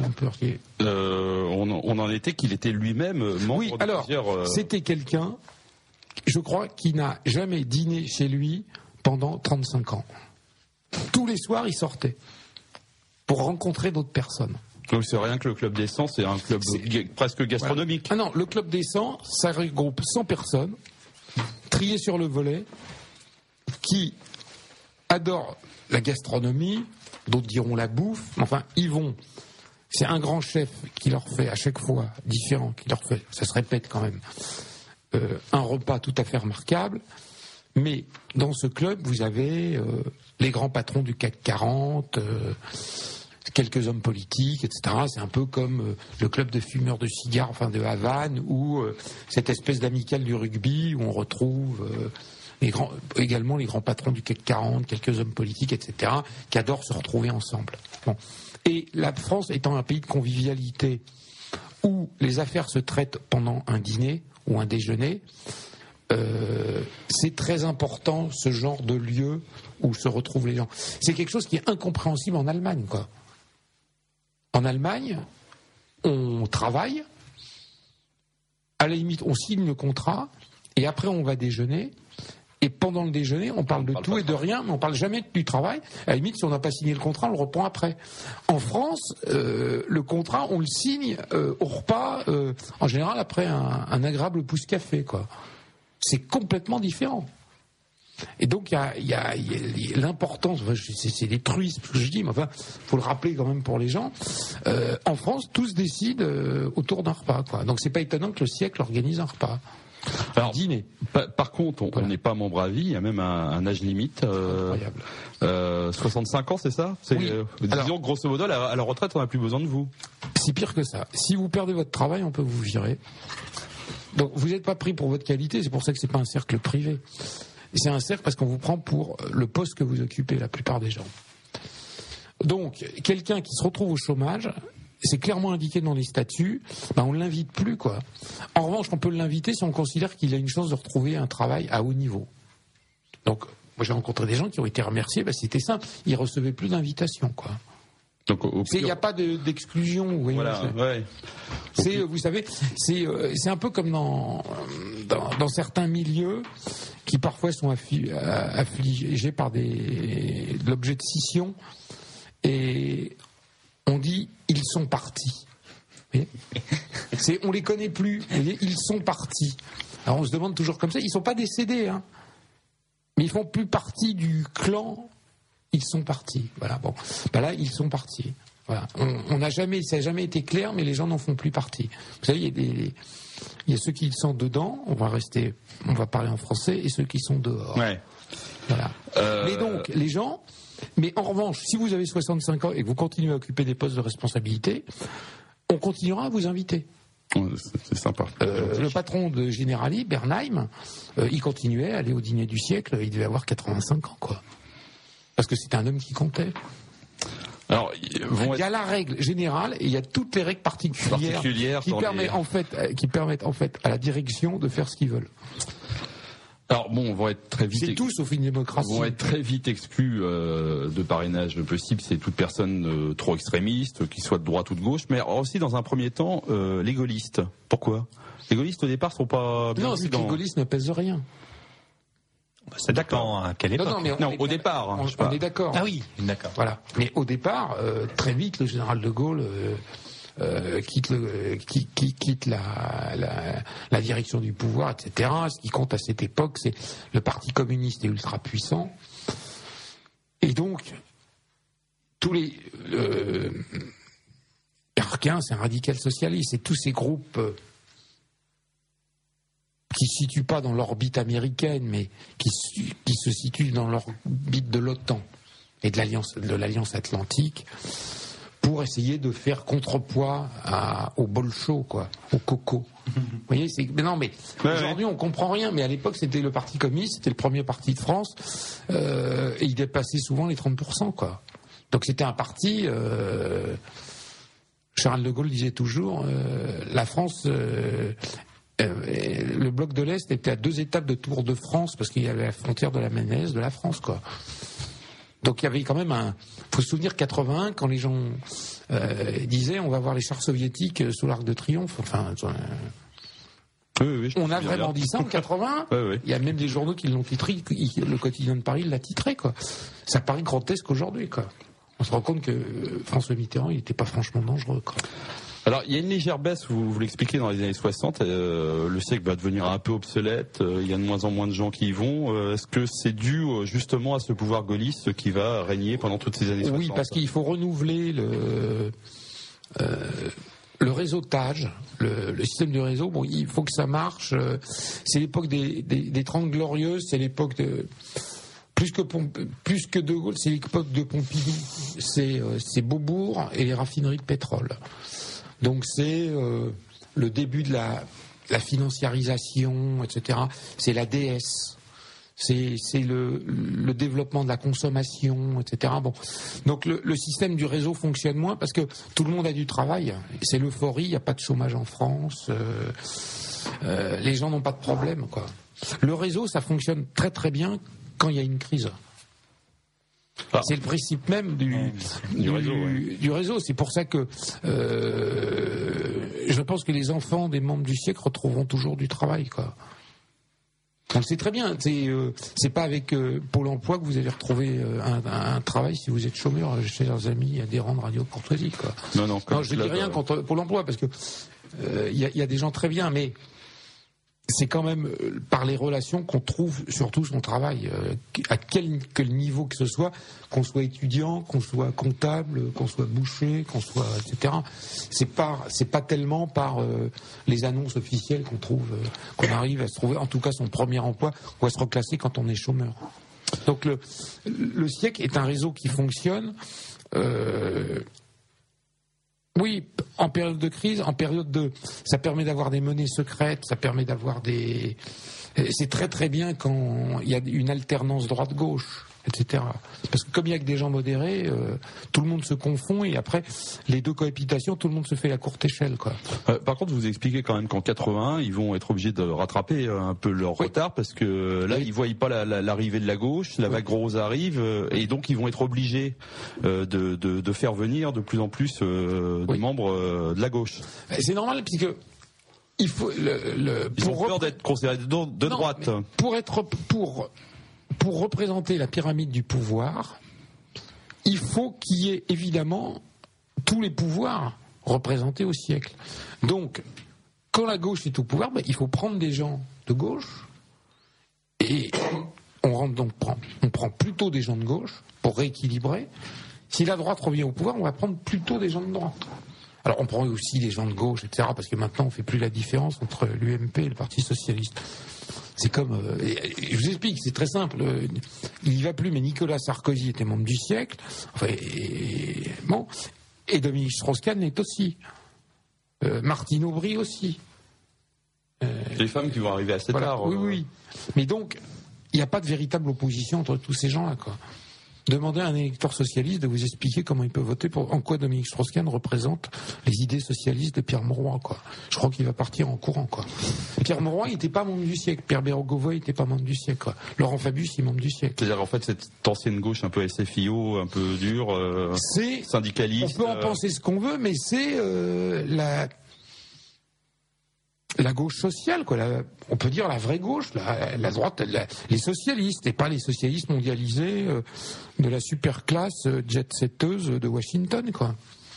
On en était qu'il était lui-même membre. Oui, alors, c'était quelqu'un, je crois, qui n'a jamais dîné chez lui pendant 35 ans. Tous les soirs, il sortait pour rencontrer d'autres personnes. Donc c'est rien que le Club des 100, c'est un club presque gastronomique. Voilà. Ah non, le Club des 100, ça regroupe 100 personnes, triées sur le volet, qui adorent la gastronomie. D'autres diront la bouffe. Enfin, ils vont. C'est un grand chef qui leur fait à chaque fois différent, qui leur fait. Ça se répète quand même. Un repas tout à fait remarquable. Mais dans ce club, vous avez les grands patrons du CAC 40, quelques hommes politiques, etc. C'est un peu comme le club de fumeurs de cigares, enfin de Havane, ou cette espèce d'amicale du rugby où on retrouve. Également les grands patrons du CAC 40, quelques hommes politiques, etc., qui adorent se retrouver ensemble. Bon. Et la France étant un pays de convivialité où les affaires se traitent pendant un dîner ou un déjeuner, c'est très important ce genre de lieu où se retrouvent les gens. C'est quelque chose qui est incompréhensible en Allemagne, quoi. En Allemagne, on travaille, à la limite on signe le contrat, et après on va déjeuner. Et pendant le déjeuner, on parle de tout et de rien, mais on parle jamais du travail. À la limite, si on n'a pas signé le contrat, on le reprend après. En France, le contrat, on le signe au repas, en général après un agréable pouce-café, quoi. C'est complètement différent. Et donc, il y a l'importance, c'est des truismes, ce que je dis, mais enfin, faut le rappeler quand même pour les gens. En France, tous décident autour d'un repas, quoi. Donc, c'est pas étonnant que le siècle organise un repas. Alors, dîner. Par contre, on n'est pas membre à vie, il y a même un âge limite. Incroyable. 65 ans, c'est ça? Oui. Disons, grosso modo, à la retraite, on n'a plus besoin de vous. C'est pire que ça. Si vous perdez votre travail, on peut vous virer. Donc, vous n'êtes pas pris pour votre qualité, c'est pour ça que c'est pas un cercle privé. c'est un cercle parce qu'on vous prend pour le poste que vous occupez, la plupart des gens. Donc, quelqu'un qui se retrouve au chômage, c'est clairement indiqué dans les statuts, on ne l'invite plus, quoi. En revanche, on peut l'inviter si on considère qu'il a une chance de retrouver un travail à haut niveau. Donc, moi j'ai rencontré des gens qui ont été remerciés, c'était simple, ils recevaient plus d'invitations, quoi. Donc, il n'y a pas d'exclusion. Vous voyez, voilà, ouais. Vous savez, c'est un peu comme dans certains milieux qui parfois sont affligés par de l'objet de scission, et on dit ils sont partis. On les connaît plus. Ils sont partis. Alors on se demande toujours comme ça. Ils sont pas décédés, hein, mais ils font plus partie du clan. Ils sont partis. Voilà. Bon, là ils sont partis. Voilà. Ça n'a jamais été clair, mais les gens n'en font plus partie. Vous savez, il y a ceux qui sont dedans. On va parler en français, et ceux qui sont dehors. Ouais. Voilà. Mais donc les gens. Mais en revanche, si vous avez 65 ans et que vous continuez à occuper des postes de responsabilité, on continuera à vous inviter. C'est sympa. Le patron de Generali, Bernheim, il continuait à aller au dîner du siècle. Il devait avoir 85 ans, quoi. Parce que c'était un homme qui comptait. Alors, il y a la règle générale et il y a toutes les règles particulières qui permettent en fait à la direction de faire ce qu'ils veulent. Alors bon, vont être très vite. C'est tout sauf une démocratie. Vont être très vite exclus de parrainage possible. C'est toute personne trop extrémiste, qui soit de droite ou de gauche, mais aussi dans un premier temps les gaullistes. Pourquoi ? Les gaullistes au départ sont pas bien. Non, c'est que les gaullistes ne pèsent rien. Ça dépend à quelle époque. Non, au départ. On est d'accord. Ah oui, d'accord. Voilà. Mais au départ, très vite, le général de Gaulle quitte la direction du pouvoir, etc. Ce qui compte à cette époque, c'est le Parti communiste est ultra puissant. Et donc, tous les Harkin, c'est un radical socialiste, et tous ces groupes qui se situent pas dans l'orbite américaine, mais qui se situent dans l'orbite de l'OTAN et de l'Alliance Atlantique, pour essayer de faire contrepoids au bolcho, quoi, au coco. Vous voyez, aujourd'hui on comprend rien, mais à l'époque c'était le Parti communiste, c'était le premier parti de France, et il dépassait souvent les 30%, quoi. Donc c'était un parti. Charles de Gaulle disait toujours, la France. Le bloc de l'Est était à 2 étapes de Tour de France parce qu'il y avait la frontière de la Maine-Est de la France, quoi. Donc il y avait quand même faut se souvenir 81 quand les gens disaient on va voir les chars soviétiques sous l'Arc de Triomphe. Enfin, on a vraiment dit ça en 80. Oui. Il y a même des journaux qui l'ont titré. Le Quotidien de Paris l'a titré, quoi. Ça paraît grotesque aujourd'hui, quoi. On se rend compte que François Mitterrand, il n'était pas franchement dangereux, quoi. Alors, il y a une légère baisse, vous l'expliquez, dans les années 60. Le siècle va devenir un peu obsolète. Il y a de moins en moins de gens qui y vont. Est-ce que c'est dû justement à ce pouvoir gaulliste qui va régner pendant toutes ces années 60 ? Oui, parce qu'il faut renouveler le réseautage, le système de réseau. Bon, il faut que ça marche. C'est l'époque des 30 Glorieuses. C'est l'époque de... Plus que De Gaulle, c'est l'époque de Pompidou. C'est Beaubourg et les raffineries de pétrole. Donc c'est le début de la financiarisation, etc. C'est la DS. C'est le développement de la consommation, etc. Bon, donc le système du réseau fonctionne moins parce que tout le monde a du travail. C'est l'euphorie, il n'y a pas de chômage en France. Les gens n'ont pas de problème, quoi. Le réseau, ça fonctionne très très bien quand il y a une crise. C'est le principe même du réseau. C'est pour ça que je pense que les enfants des membres du siècle retrouveront toujours du travail, quoi. On le sait très bien. C'est pas avec Pôle emploi que vous allez retrouver un travail si vous êtes chômeur, chers amis adhérents de Radio Courtoisie, quoi. Non, je dis rien contre Pôle emploi parce que il y a des gens très bien, mais c'est quand même par les relations qu'on trouve surtout son travail, à quel niveau que ce soit, qu'on soit étudiant, qu'on soit comptable, qu'on soit boucher, qu'on soit etc. C'est pas tellement par les annonces officielles qu'on arrive à se trouver, en tout cas son premier emploi, ou à se reclasser quand on est chômeur. Donc le siècle est un réseau qui fonctionne. Oui, en période de crise, ça permet d'avoir des monnaies secrètes, ça permet d'avoir des... C'est très très bien quand il y a une alternance droite-gauche, etc. Parce que comme il y a que des gens modérés, tout le monde se confond et après, les deux cohabitations, tout le monde se fait la courte échelle, quoi. Par contre, vous expliquez quand même qu'en 81, ils vont être obligés de rattraper un peu leur retard parce que là, ils voient pas l'arrivée de la gauche, la vague rose arrive et donc ils vont être obligés de faire venir de plus en plus des membres de la gauche. C'est normal puisque il faut ils ont peur d'être considérés de droite. Pour représenter la pyramide du pouvoir, il faut qu'il y ait évidemment tous les pouvoirs représentés au siècle. Donc, quand la gauche est au pouvoir, il faut prendre des gens de gauche et on prend plutôt des gens de gauche pour rééquilibrer. Si la droite revient au pouvoir, on va prendre plutôt des gens de droite. Alors on prend aussi des gens de gauche, etc., parce que maintenant on ne fait plus la différence entre l'UMP et le Parti Socialiste. C'est comme... je vous explique, c'est très simple. Il n'y va plus, mais Nicolas Sarkozy était membre du siècle. Enfin, et Dominique Strauss-Kahn l'est aussi. Martine Aubry aussi. Les femmes qui vont arriver à cet âge. Oui. Mais donc, il n'y a pas de véritable opposition entre tous ces gens-là, quoi. Demandez à un électeur socialiste de vous expliquer comment il peut voter en quoi Dominique Strauss-Kahn représente les idées socialistes de Pierre Mauroy, quoi. Je crois qu'il va partir en courant, quoi. Pierre Mauroy n'était pas membre du siècle. Pierre Bérégovoy n'était pas membre du siècle, quoi. Laurent Fabius est membre du siècle. C'est-à-dire, en fait, cette ancienne gauche un peu SFIO, un peu dure, syndicaliste. On peut en penser ce qu'on veut, mais c'est la gauche sociale, quoi. On peut dire la vraie gauche, la droite, les socialistes, et pas les socialistes mondialisés de la super classe jet-setteuse de Washington, quoi.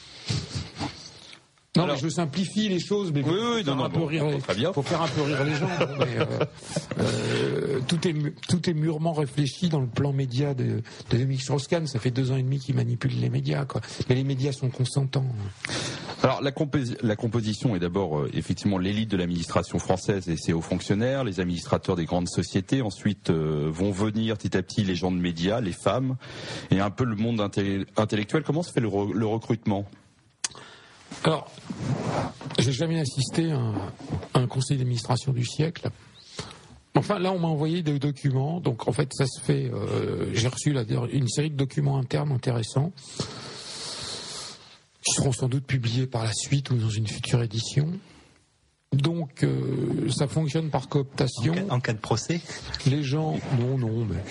Non, mais je simplifie les choses, mais faut faire un peu rire les gens. Mais, tout est mûrement réfléchi dans le plan média de Dominique Strauss-Kahn. Ça fait 2 ans et demi qu'il manipule les médias, quoi. Mais les médias sont consentants. Alors la composition est d'abord effectivement l'élite de l'administration française et ses hauts fonctionnaires, les administrateurs des grandes sociétés. Ensuite vont venir petit à petit les gens de médias, les femmes et un peu le monde intellectuel. Comment se fait le recrutement ? Alors, j'ai jamais assisté à un conseil d'administration du siècle. Enfin, là, on m'a envoyé des documents. Donc, en fait, ça se fait... j'ai reçu une série de documents internes intéressants qui seront sans doute publiés par la suite ou dans une future édition. Donc, ça fonctionne par cooptation. En cas de procès ? Les gens... Non, mais...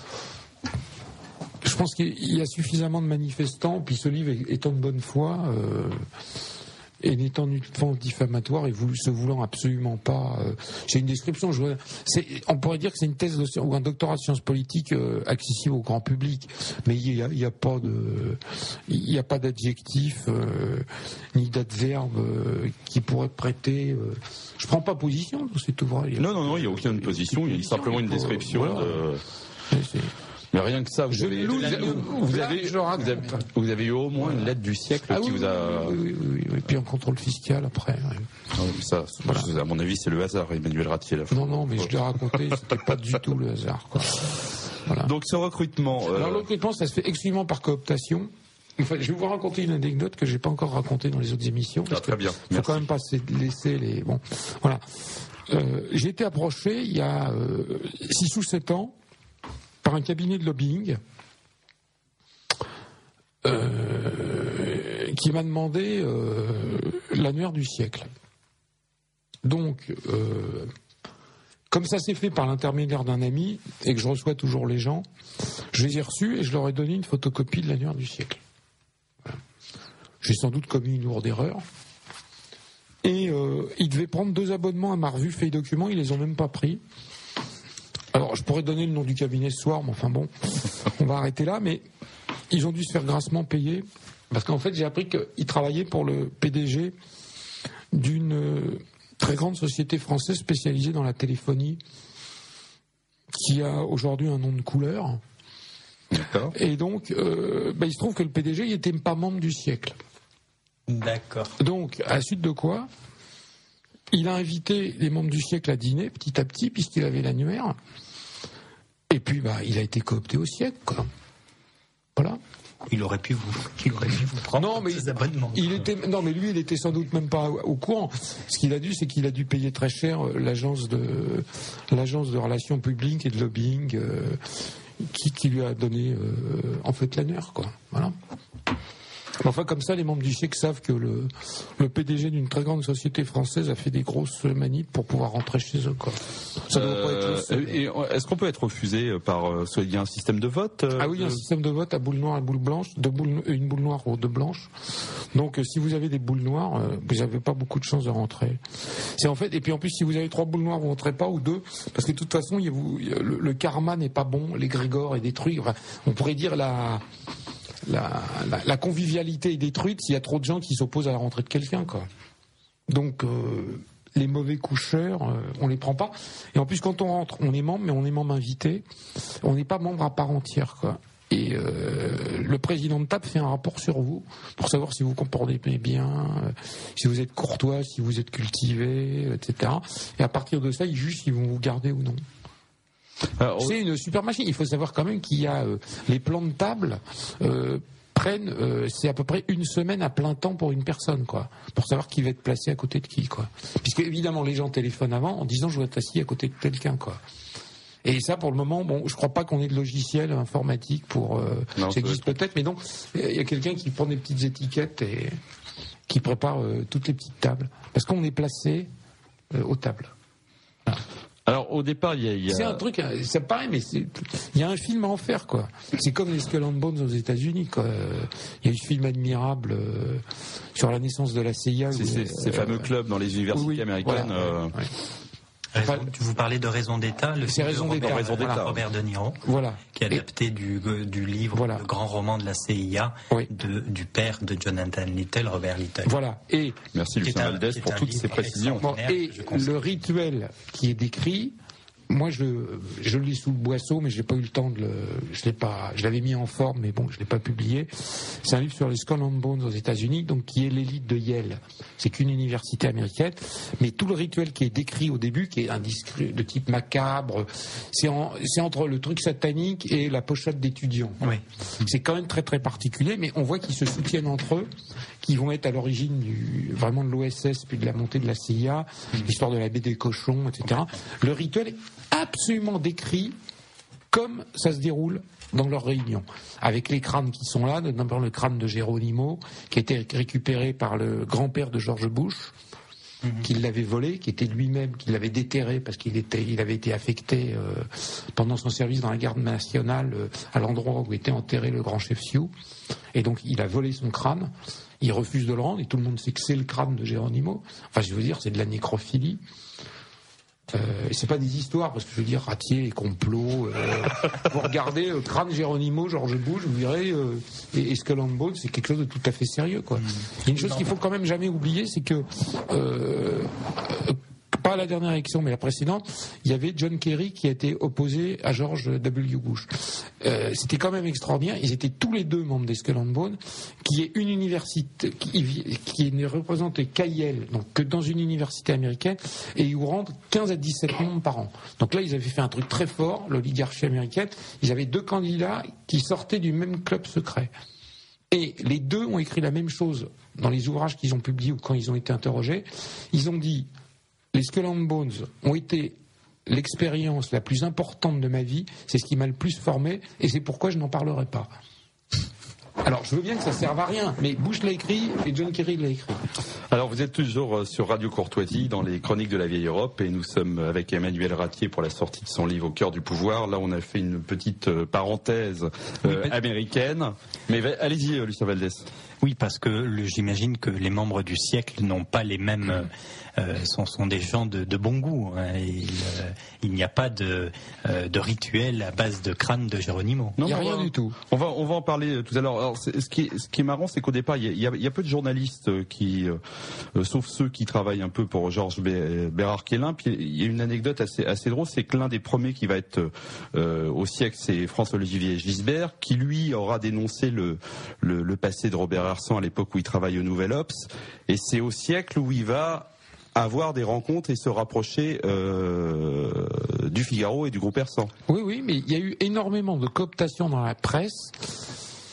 Je pense qu'il y a suffisamment de manifestants, puis ce livre étant de bonne foi et n'étant nullement diffamatoire et se voulant absolument pas... j'ai une description, on pourrait dire que c'est une thèse ou un doctorat de sciences politiques accessible au grand public, mais il n'y a pas d'adjectif ni d'adverbe qui pourrait prêter... je prends pas position dans cet ouvrage. Non, il n'y a aucune position, il y a simplement une description de... Mais rien que ça, vous avez eu au moins une lettre du siècle qui vous a... Oui, et puis un contrôle fiscal après. Ouais. Ça, à mon avis, c'est le hasard, Emmanuel Ratier. Non, mais je l'ai raconté, c'était pas du tout le hasard, quoi. Voilà. Donc ce recrutement... Alors le recrutement, ça se fait exclusivement par cooptation. Enfin, je vais vous raconter une anecdote que j'ai pas encore racontée dans les autres émissions. Très bien. Il faut quand même pas laisser les... Bon, voilà. J'ai été approché il y a 6 ou 7 ans par un cabinet de lobbying qui m'a demandé l'annuaire du siècle. Donc, comme ça s'est fait par l'intermédiaire d'un ami et que je reçois toujours les gens, je les ai reçus et je leur ai donné une photocopie de l'annuaire du siècle. Voilà. J'ai sans doute commis une lourde erreur. Et ils devaient prendre 2 abonnements à ma revue Fait Documents, ils les ont même pas pris. Alors, je pourrais donner le nom du cabinet ce soir, mais enfin bon, on va arrêter là. Mais ils ont dû se faire grassement payer, parce qu'en fait, j'ai appris qu'ils travaillaient pour le PDG d'une très grande société française spécialisée dans la téléphonie, qui a aujourd'hui un nom de couleur. D'accord. Et donc, il se trouve que le PDG n'était pas membre du siècle. D'accord. Donc, à la suite de quoi, il a invité les membres du siècle à dîner, petit à petit, puisqu'il avait l'annuaire. Et puis, il a été coopté au siècle, quoi. Voilà. Il aurait pu vous prendre ses abonnements. Mais lui, il était sans doute même pas au courant. Ce qu'il a dû, c'est qu'il a dû payer très cher l'agence de relations publiques et de lobbying qui lui a donné en fait l'honneur, quoi. Voilà. Enfin, comme ça, les membres du SIEC savent que le PDG d'une très grande société française a fait des grosses manips pour pouvoir rentrer chez eux, quoi. Ça doit pas être et est-ce qu'on peut être refusé par il y a un système de vote Ah oui, il y a un système de vote à boule noire et boule blanche, une boule noire ou deux blanches. Donc, si vous avez des boules noires, vous n'avez pas beaucoup de chances de rentrer. C'est en fait, et puis en plus, si vous avez 3 boules noires, vous rentrez pas, ou 2, parce que de toute façon, le karma n'est pas bon, l'égrégore est détruit. Enfin, on pourrait dire la convivialité est détruite s'il y a trop de gens qui s'opposent à la rentrée de quelqu'un, quoi. Donc les mauvais coucheurs, on les prend pas. Et en plus, quand on rentre, on est membre, mais on est membre invité. On n'est pas membre à part entière, quoi. Et le président de table fait un rapport sur vous pour savoir si vous comportez bien, si vous êtes courtois, si vous êtes cultivé, etc. Et à partir de ça, il juge s'ils vont vous garder ou non. Alors, c'est une super machine. Il faut savoir quand même qu'il y a les plans de table prennent, c'est à peu près une semaine à plein temps pour une personne, quoi, pour savoir qui va être placé à côté de qui, quoi. Puisque évidemment les gens téléphonent avant en disant je vais être assis à côté de quelqu'un, quoi. Et ça, pour le moment, bon, je crois pas qu'on ait de logiciel informatique pour. Ça existe peut-être, mais non. Il y a quelqu'un qui prend des petites étiquettes et qui prépare toutes les petites tables, parce qu'on est placé aux tables. Voilà. Alors au départ, il y a... C'est un truc, ça paraît, mais il y a un film à en faire, quoi. C'est comme les Skull and Bones aux États-Unis, quoi. Il y a eu ce film admirable sur la naissance de la CIA. Ces fameux clubs dans les universités américaines. Voilà, vous parlez de Raison d'État, le film de Robert De Niro, qui est adapté du livre, le grand roman de la CIA, du père de Jonathan Littell, Robert Littell. Voilà. Et merci Lucien Valdès pour toutes ces précisions. Et le rituel qui est décrit, moi je le lis sous le boisseau, mais j'ai pas eu le temps je l'avais mis en forme, mais bon, je l'ai pas publié. C'est un livre sur les Skull and Bones aux États-Unis, donc qui est l'élite de Yale. C'est qu'une université américaine, mais tout le rituel qui est décrit au début, qui est indiscret, de type macabre, c'est entre le truc satanique et la pochette d'étudiants. Oui. C'est quand même très très particulier, mais on voit qu'ils se soutiennent entre eux, qui vont être à l'origine vraiment de l'OSS puis de la montée de la CIA, l'histoire de la baie des cochons, etc. Le rituel est absolument décrit comme ça se déroule dans leurs réunions, avec les crânes qui sont là, notamment le crâne de Geronimo, qui a été récupéré par le grand-père de George Bush, qui l'avait volé, qui était lui-même, qui l'avait déterré parce qu'il avait été affecté pendant son service dans la garde nationale à l'endroit où était enterré le grand chef Sioux, et donc il a volé son crâne. Il refuse de le rendre et tout le monde sait que c'est le crâne de Geronimo. Enfin, je veux dire, c'est de la nécrophilie. C'est pas des histoires, parce que je veux dire, ratier et complot. Vous regardez crâne Geronimo, George Bush, vous verrez, et Skull and Bones, c'est quelque chose de tout à fait sérieux, quoi. Il y a une chose qu'il faut quand même jamais oublier, c'est que pas la dernière élection, mais la précédente, il y avait John Kerry qui a été opposé à George W. Bush. C'était quand même extraordinaire. Ils étaient tous les deux membres des Skull and Bones, qui est une université qui ne représentait qu'à Yale, donc que dans une université américaine, et ils rentrent 15 à 17 membres par an. Donc là, ils avaient fait un truc très fort, l'oligarchie américaine. Ils avaient 2 candidats qui sortaient du même club secret. Et les deux ont écrit la même chose dans les ouvrages qu'ils ont publiés ou quand ils ont été interrogés. Ils ont dit: les Skull and Bones ont été l'expérience la plus importante de ma vie, c'est ce qui m'a le plus formé, et c'est pourquoi je n'en parlerai pas. Alors, je veux bien que ça serve à rien, mais Bush l'a écrit et John Kerry l'a écrit. Alors, vous êtes toujours sur Radio Courtoisie, dans les Chroniques de la Vieille Europe, et nous sommes avec Emmanuel Ratier pour la sortie de son livre Au cœur du pouvoir. Là, on a fait une petite parenthèse américaine. Mais allez-y, Lucien Valdès. Oui, parce que j'imagine que les membres du siècle n'ont pas les mêmes... sont des gens de bon goût. Hein. Il n'y a pas de rituel à base de crâne de Geronimo. Non, il n'y a rien du tout. On va en parler tout à l'heure. Alors, ce qui est marrant, c'est qu'au départ, il y a peu de journalistes qui, sauf ceux qui travaillent un peu pour Georges Bérard-Quélin. Puis il y a une anecdote assez drôle, c'est que l'un des premiers qui va être au siècle, c'est François-Olivier Gisbert, qui lui aura dénoncé le passé de Robert Hersan à l'époque où il travaille au Nouvel Obs. Et c'est au siècle où il va avoir des rencontres et se rapprocher du Figaro et du groupe Hersan. Oui, mais il y a eu énormément de cooptation dans la presse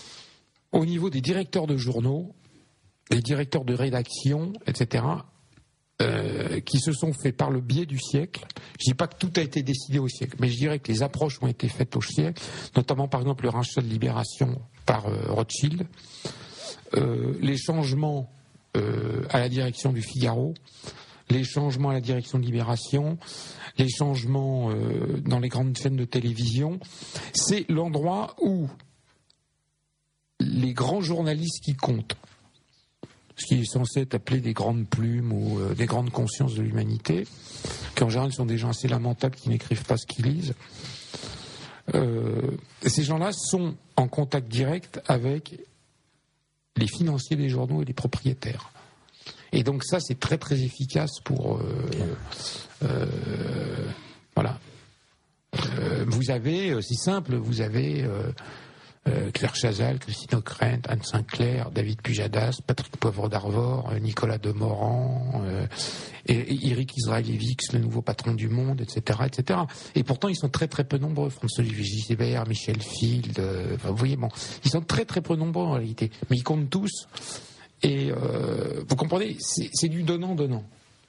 au niveau des directeurs de journaux, des directeurs de rédaction, etc., qui se sont faits par le biais du siècle. Je dis pas que tout a été décidé au siècle, mais je dirais que les approches ont été faites au siècle, notamment par exemple le rachat de Libération par Rothschild, les changements à la direction du Figaro, les changements à la direction de Libération, les changements dans les grandes chaînes de télévision. C'est l'endroit où les grands journalistes qui comptent, ce qui est censé être appelé des grandes plumes ou des grandes consciences de l'humanité, qui en général sont des gens assez lamentables qui n'écrivent pas ce qu'ils lisent. Ces gens-là sont en contact direct avec les financiers des journaux et les propriétaires. Et donc ça, c'est très très efficace pour... voilà. Vous avez, c'est simple, vous avez... Claire Chazal, Christine Ockrent, Anne Sinclair, David Pujadas, Patrick Poivre d'Arvor, Nicolas Demorand, Eric Israelevix, le nouveau patron du Monde, etc., etc. Et pourtant, ils sont très très peu nombreux. François-Olivier Gisbert, Michel Field, vous voyez, bon, ils sont très très peu nombreux en réalité, mais ils comptent tous. Et vous comprenez, c'est du donnant-donnant.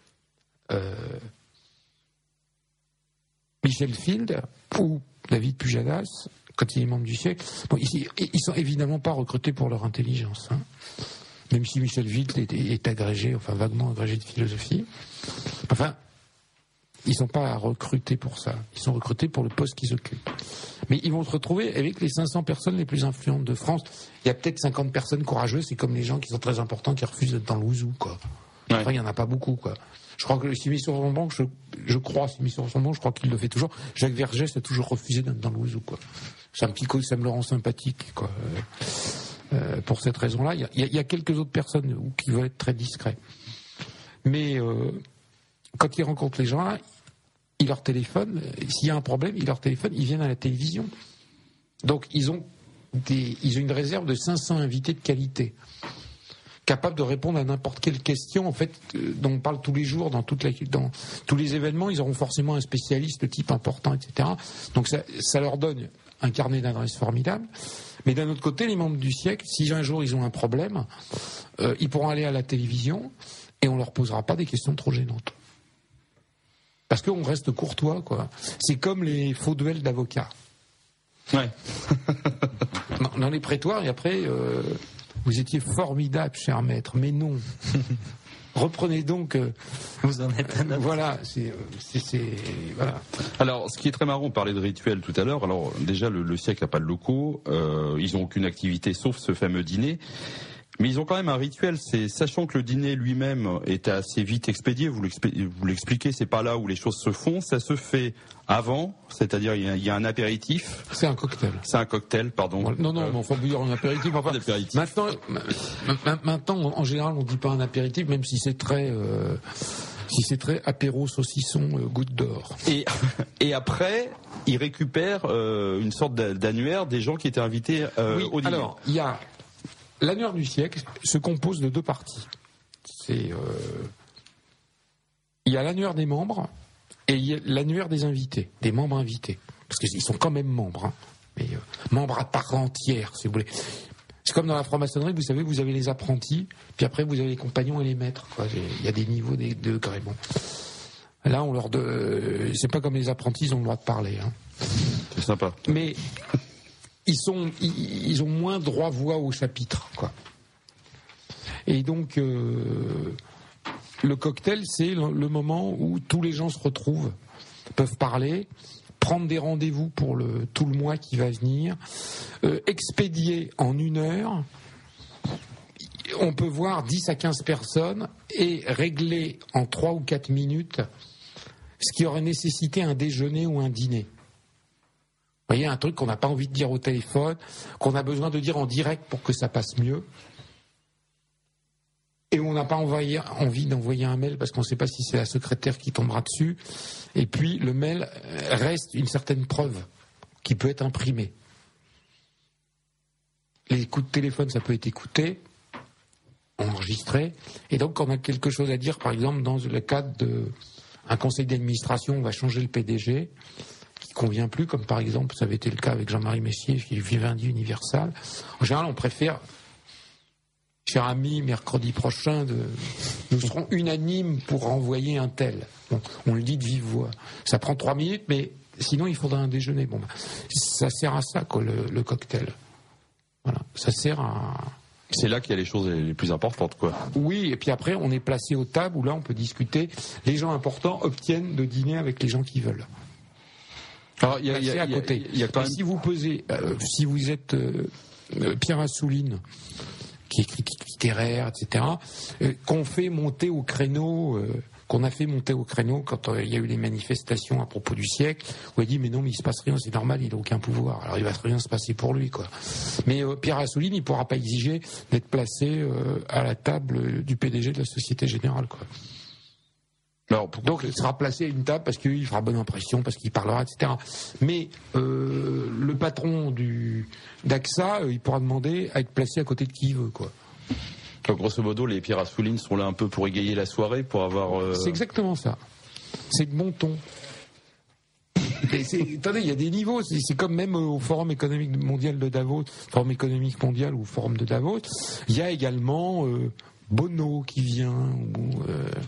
Michel Field ou David Pujadas, quand il est membre du siècle, bon, ils sont évidemment pas recrutés pour leur intelligence, hein. Même si Michel Field est agrégé, enfin vaguement agrégé de philosophie. Enfin, ils sont pas recrutés pour ça. Ils sont recrutés pour le poste qu'ils occupent. Mais ils vont se retrouver avec les 500 personnes les plus influentes de France. Il y a peut-être 50 personnes courageuses, c'est comme les gens qui sont très importants qui refusent d'être dans le Ouzou, quoi. Ouais. Enfin, il y en a pas beaucoup, quoi. Je crois que s'il met sur son banc, je crois qu'il le fait toujours. Jacques Vergès a toujours refusé d'être dans le Ouzou, quoi. C'est un petit coup, ça me le rend sympathique, quoi. Pour cette raison-là, il y a quelques autres personnes qui veulent être très discrets. Mais quand ils rencontrent les gens-là, ils leur téléphonent. S'il y a un problème, ils leur téléphonent. Ils viennent à la télévision. Donc ils ont une réserve de 500 invités de qualité, capables de répondre à n'importe quelle question, en fait, dont on parle tous les jours, dans tous les événements. Ils auront forcément un spécialiste de type important, etc. Donc ça leur donne un carnet d'adresses formidable. Mais d'un autre côté, les membres du siècle, si un jour ils ont un problème, ils pourront aller à la télévision et on leur posera pas des questions trop gênantes. Parce qu'on reste courtois, quoi. C'est comme les faux duels d'avocats. Ouais. Dans les prétoires, et après, vous étiez formidable, cher maître, mais non. Reprenez donc. Vous en êtes un autre. Voilà, voilà. Alors, ce qui est très marrant, on parlait de rituel tout à l'heure. Alors, déjà, le siècle n'a pas de locaux. Ils n'ont aucune activité sauf ce fameux dîner. Mais ils ont quand même un rituel, c'est sachant que le dîner lui-même est assez vite expédié, vous l'expliquez, c'est pas là où les choses se font, ça se fait avant, c'est-à-dire il y a un apéritif. C'est un cocktail. C'est un cocktail, pardon. Non, mais enfin, vous dire un apéritif. Enfin, maintenant, en général, on dit pas un apéritif, même si c'est très apéro saucisson goutte d'or. Et après, ils récupèrent une sorte d'annuaire des gens qui étaient invités au dîner. Alors, il y a l'annuaire du siècle se compose de deux parties. Il y a l'annuaire des membres et il y a l'annuaire des invités, des membres invités. Parce qu'ils sont quand même membres, hein, mais membres à part entière, si vous voulez. C'est comme dans la franc-maçonnerie, vous savez, vous avez les apprentis, puis après vous avez les compagnons et les maîtres, quoi. Il y a des niveaux, des degrés. Bon. Là, c'est pas comme les apprentis, ils ont le droit de parler, hein. C'est sympa. Mais ils ont moins droit-voix au chapitre, quoi. Et donc, le cocktail, c'est le moment où tous les gens se retrouvent, peuvent parler, prendre des rendez-vous pour tout le mois qui va venir, expédier en 1 heure. On peut voir 10 à 15 personnes et régler en 3 ou 4 minutes ce qui aurait nécessité un déjeuner ou un dîner. Vous voyez, un truc qu'on n'a pas envie de dire au téléphone, qu'on a besoin de dire en direct pour que ça passe mieux. Et on n'a pas envie d'envoyer un mail parce qu'on ne sait pas si c'est la secrétaire qui tombera dessus. Et puis, le mail reste une certaine preuve qui peut être imprimée. Les coups de téléphone, ça peut être écouté, enregistré. Et donc, quand on a quelque chose à dire, par exemple, dans le cadre d'un conseil d'administration, on va changer le PDG. qui convient plus, comme par exemple, ça avait été le cas avec Jean-Marie Messier, qui est Vivendi Universal. En général, on préfère, cher ami, mercredi prochain, nous serons unanimes pour renvoyer un tel. Bon, on le dit de vive voix. Ça prend 3 minutes, mais sinon il faudra un déjeuner. Bon, ça sert à ça, quoi, le cocktail. Voilà, ça sert à... C'est là qu'il y a les choses les plus importantes, quoi. Oui, et puis après, on est placé aux tables où là, on peut discuter. Les gens importants obtiennent de dîner avec les gens qui veulent. Alors, il y a à côté. Il y a quand même... Si vous posez, si vous êtes Pierre Assouline, qui est critique littéraire, etc., qu'on fait monter au créneau, qu'on a fait monter au créneau quand il y a eu les manifestations à propos du siècle, où il dit mais non, mais il se passe rien, c'est normal, il n'a aucun pouvoir. Alors il va rien se passer pour lui, quoi. Mais Pierre Assouline, il pourra pas exiger d'être placé à la table du PDG de la Société Générale, quoi. Alors, donc il sera placé à une table parce qu'il fera bonne impression, parce qu'il parlera, etc. Mais le patron d'AXA, il pourra demander à être placé à côté de qui il veut, quoi. Donc, grosso modo, les Pierre Assouline sont là un peu pour égayer la soirée, pour avoir... C'est exactement ça. C'est de bon ton. Attendez, il y a des niveaux. C'est comme même au Forum économique mondial de Davos, Forum économique mondial ou Forum de Davos, il y a également... Bono qui vient, ou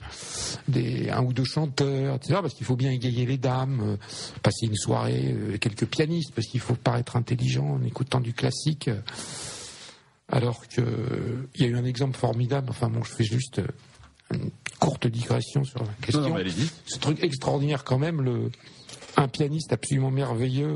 un ou deux chanteurs, etc. Parce qu'il faut bien égayer les dames, passer une soirée, quelques pianistes, parce qu'il faut paraître intelligent en écoutant du classique. Alors que il y a eu un exemple formidable. Enfin bon, je fais juste une courte digression sur la question. Non, allez-y. Ce truc extraordinaire quand même, un pianiste absolument merveilleux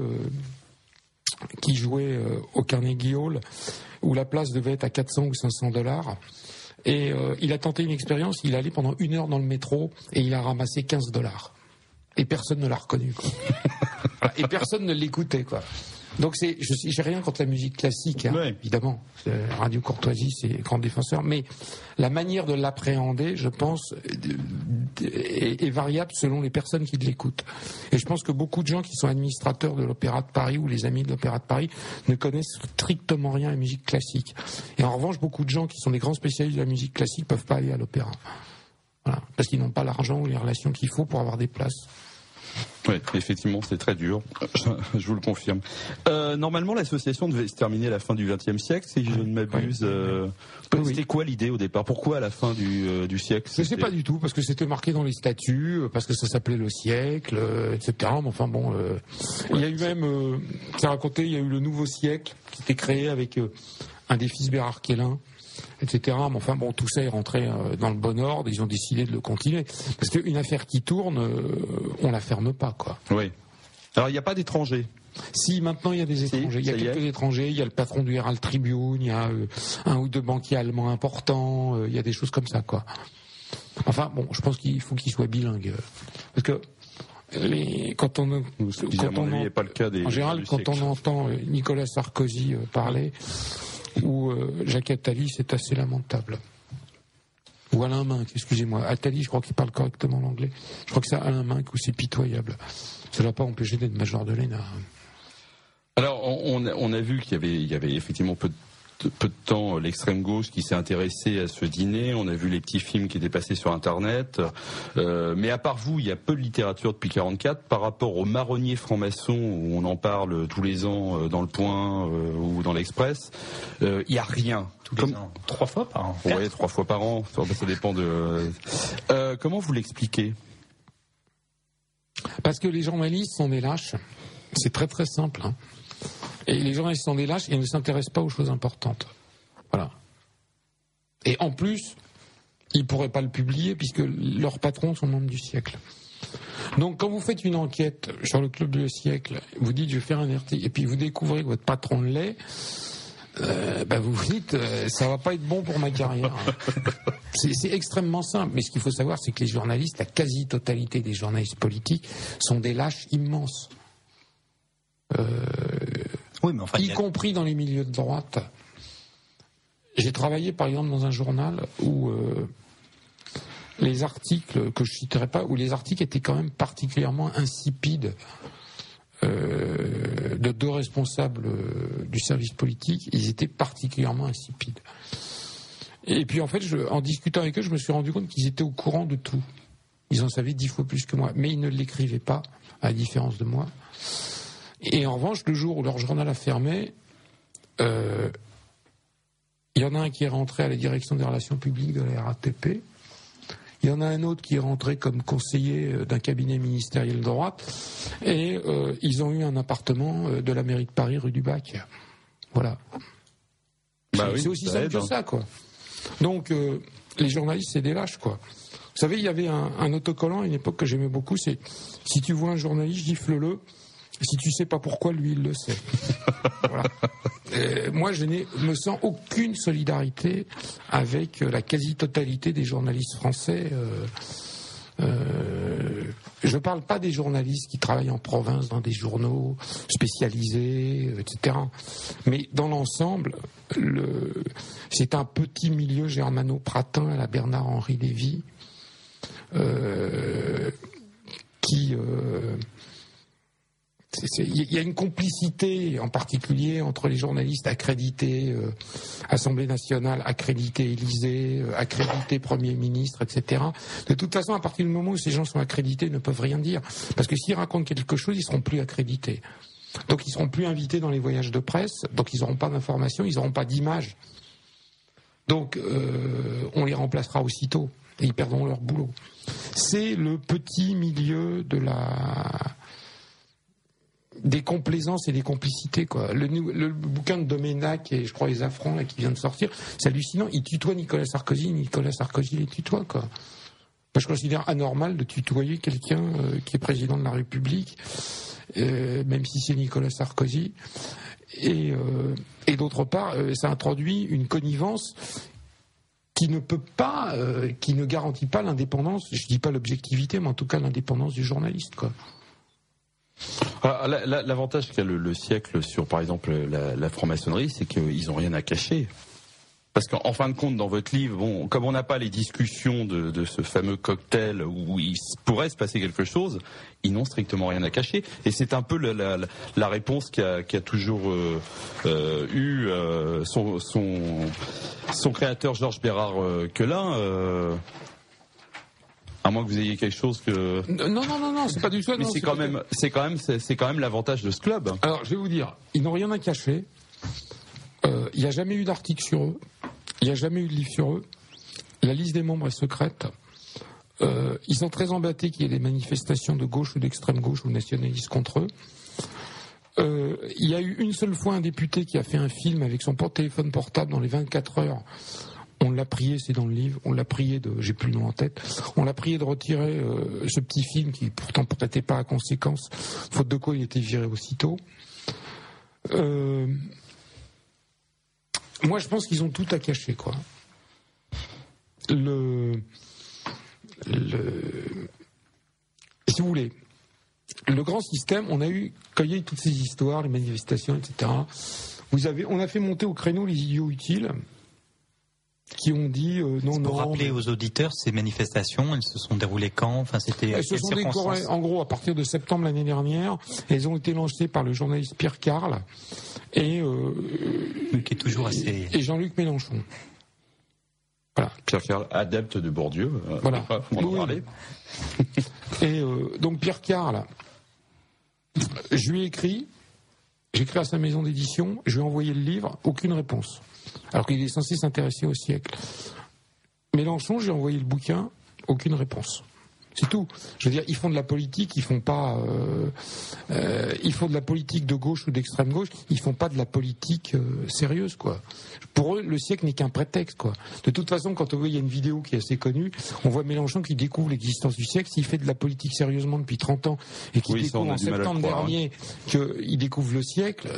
qui jouait au Carnegie Hall, où la place devait être à 400 ou $500. Et il a tenté une expérience, il est allé pendant 1 heure dans le métro et il a ramassé $15. Et personne ne l'a reconnu, quoi. Et personne ne l'écoutait, quoi. Donc j'ai rien contre la musique classique, hein, ouais. Évidemment. Radio Courtoisie, c'est grand défenseur. Mais la manière de l'appréhender, je pense, est variable selon les personnes qui l'écoutent. Et je pense que beaucoup de gens qui sont administrateurs de l'Opéra de Paris ou les amis de l'Opéra de Paris ne connaissent strictement rien à la musique classique. Et en revanche, beaucoup de gens qui sont des grands spécialistes de la musique classique peuvent pas aller à l'opéra. Voilà. Parce qu'ils n'ont pas l'argent ou les relations qu'il faut pour avoir des places. Oui, effectivement, c'est très dur. Je vous le confirme. Normalement, l'association devait se terminer à la fin du XXe siècle, si je ne m'abuse. Oui. C'était quoi l'idée au départ? Pourquoi à la fin du siècle? Je ne sais pas du tout, parce que c'était marqué dans les statuts, parce que ça s'appelait le siècle, etc. Mais enfin bon, il y a eu même, c'est raconté, il y a eu le nouveau siècle qui était créé avec un des fils Bérard Kellin, etc. Mais enfin bon, tout ça est rentré dans le bon ordre. Ils ont décidé de le continuer parce qu'une affaire qui tourne, on la ferme pas, quoi. Oui. Alors il n'y a pas d'étrangers. Si, maintenant il y a des étrangers. Il y a quelques étrangers. Il y a le patron du Herald Tribune. Il y a un ou deux banquiers allemands importants. Il y a des choses comme ça, quoi. Enfin bon, je pense qu'il faut qu'ils soient bilingues parce que quand on entend Nicolas Sarkozy parler. Ou Jacques Attali, c'est assez lamentable. Ou Alain Minc, excusez-moi. Attali, je crois qu'il parle correctement l'anglais. Je crois que c'est Alain Minc où c'est pitoyable. Ça ne l'a pas empêché d'être major de l'ENA. Alors, on a vu qu'il y avait effectivement peu de temps l'extrême gauche qui s'est intéressée à ce dîner. On a vu les petits films qui étaient passés sur Internet. Mais à part vous, il y a peu de littérature depuis 1944 par rapport aux marronniers francs-maçons où on en parle tous les ans dans Le Point ou dans l'Express. Il n'y a rien. Tous les ans. 3 fois par an. Oui, 3 fois par an. Ça dépend de... comment vous l'expliquez? Parce que les journalistes sont des lâches. C'est très très simple, hein. Et les journalistes sont des lâches et ne s'intéressent pas aux choses importantes. Voilà. Et en plus, ils ne pourraient pas le publier puisque leurs patrons sont membres du siècle. Donc quand vous faites une enquête sur le club du siècle, vous dites je vais faire un article et puis vous découvrez que votre patron l'est, vous vous dites ça va pas être bon pour ma carrière. C'est extrêmement simple. Mais ce qu'il faut savoir, c'est que les journalistes, la quasi-totalité des journalistes politiques sont des lâches immenses. Oui, mais enfin, y compris dans les milieux de droite. J'ai travaillé par exemple dans un journal où les articles que je citerai pas, où les articles étaient quand même particulièrement insipides de 2 responsables du service politique, ils étaient particulièrement insipides. Et puis en fait, en discutant avec eux, je me suis rendu compte qu'ils étaient au courant de tout. Ils en savaient 10 fois plus que moi, mais ils ne l'écrivaient pas, à la différence de moi. Et en revanche, le jour où leur journal a fermé, il y en a un qui est rentré à la direction des relations publiques de la RATP. Il y en a un autre qui est rentré comme conseiller d'un cabinet ministériel de droite. Et ils ont eu un appartement de la mairie de Paris, rue du Bac. Voilà. C'est aussi simple que ça, quoi. Donc, les journalistes, c'est des lâches, quoi. Vous savez, il y avait un autocollant à une époque que j'aimais beaucoup, c'est « Si tu vois un journaliste, gifle-le. Si tu sais pas pourquoi, lui, il le sait. » Voilà. Moi, je me sens aucune solidarité avec la quasi-totalité des journalistes français. Je parle pas des journalistes qui travaillent en province dans des journaux spécialisés, etc. Mais dans l'ensemble, c'est un petit milieu germano-pratin à la Bernard-Henri Lévy qui... Il y a une complicité, en particulier, entre les journalistes accrédités Assemblée nationale, accrédités Élysée, accrédités Premier ministre, etc. De toute façon, à partir du moment où ces gens sont accrédités, ils ne peuvent rien dire. Parce que s'ils racontent quelque chose, ils seront plus accrédités. Donc ils seront plus invités dans les voyages de presse, donc ils n'auront pas d'informations, ils n'auront pas d'image. Donc on les remplacera aussitôt, et ils perdront leur boulot. C'est le petit milieu des complaisances et des complicités, quoi. Le bouquin de Doménac et je crois les Affronts là, qui vient de sortir, c'est hallucinant. Il tutoie Nicolas Sarkozy les tutoie, quoi. Moi, je considère anormal de tutoyer quelqu'un qui est président de la République, même si c'est Nicolas Sarkozy. Et d'autre part, ça introduit une connivence qui ne garantit pas l'indépendance. Je dis pas l'objectivité, mais en tout cas l'indépendance du journaliste, quoi. L'avantage qu'a le siècle sur, par exemple, la franc-maçonnerie, c'est qu'ils n'ont rien à cacher. Parce qu'en fin de compte, dans votre livre, bon, comme on n'a pas les discussions de ce fameux cocktail où il pourrait se passer quelque chose, ils n'ont strictement rien à cacher. Et c'est un peu la réponse qu'a toujours eu son créateur Georges Bérard Quelin. À moins que vous ayez quelque chose que... Non, c'est pas du tout. Mais c'est quand même l'avantage de ce club. Alors, je vais vous dire, ils n'ont rien à cacher. Il n'y a jamais eu d'article sur eux. Il n'y a jamais eu de livre sur eux. La liste des membres est secrète. Ils sont très embêtés qu'il y ait des manifestations de gauche ou d'extrême gauche ou nationalistes contre eux. Il y a eu une seule fois un député qui a fait un film avec son téléphone portable dans les 24 heures. On l'a prié, c'est dans le livre, on l'a prié j'ai plus le nom en tête, on l'a prié de retirer ce petit film qui pourtant peut-être pas à conséquence, faute de quoi il était viré aussitôt. Moi je pense qu'ils ont tout à cacher, quoi. Si vous voulez, le grand système, quand il y a eu toutes ces histoires, les manifestations, etc., on a fait monter au créneau les idiots utiles, qui ont dit non. Pour rappeler aux auditeurs, ces manifestations, elles se sont déroulées quand? Enfin, c'était elles se sont décorées, en gros, à partir de septembre l'année dernière. Elles ont été lancées par le journaliste Pierre Carle et qui est toujours assez... et Jean-Luc Mélenchon. Voilà. Pierre Carle, adepte de Bourdieu. Voilà. On en parlait. Et donc Pierre Carle, je lui ai écrit. J'ai écrit à sa maison d'édition, je lui ai envoyé le livre, aucune réponse. Alors qu'il est censé s'intéresser au siècle. Mélenchon, j'ai envoyé le bouquin, aucune réponse. C'est tout. Je veux dire, ils font de la politique, ils font pas... ils font de la politique de gauche ou d'extrême gauche, ils font pas de la politique sérieuse, quoi. Pour eux, le siècle n'est qu'un prétexte, quoi. De toute façon, quand on voit, il y a une vidéo qui est assez connue, on voit Mélenchon qui découvre l'existence du siècle. S'il fait de la politique sérieusement depuis 30 ans et qui découvre en septembre dernier qu'il découvre le siècle,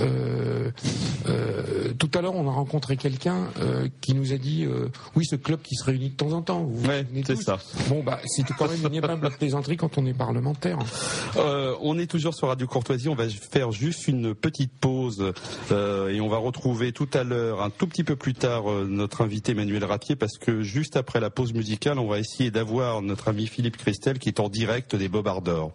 tout à l'heure, on a rencontré quelqu'un qui nous a dit oui, ce club qui se réunit de temps en temps. Ouais, c'est ça. Bon, bah, c'était quand même une épingle à plaisanterie quand on est parlementaire. On est toujours sur Radio Courtoisie. On va faire juste une petite pause et on va retrouver tout à l'heure, un tout petit peu plus tard, notre invité Emmanuel Rapier, parce que juste après la pause musicale, on va essayer d'avoir notre ami Philippe Christel qui est en direct des Bobards.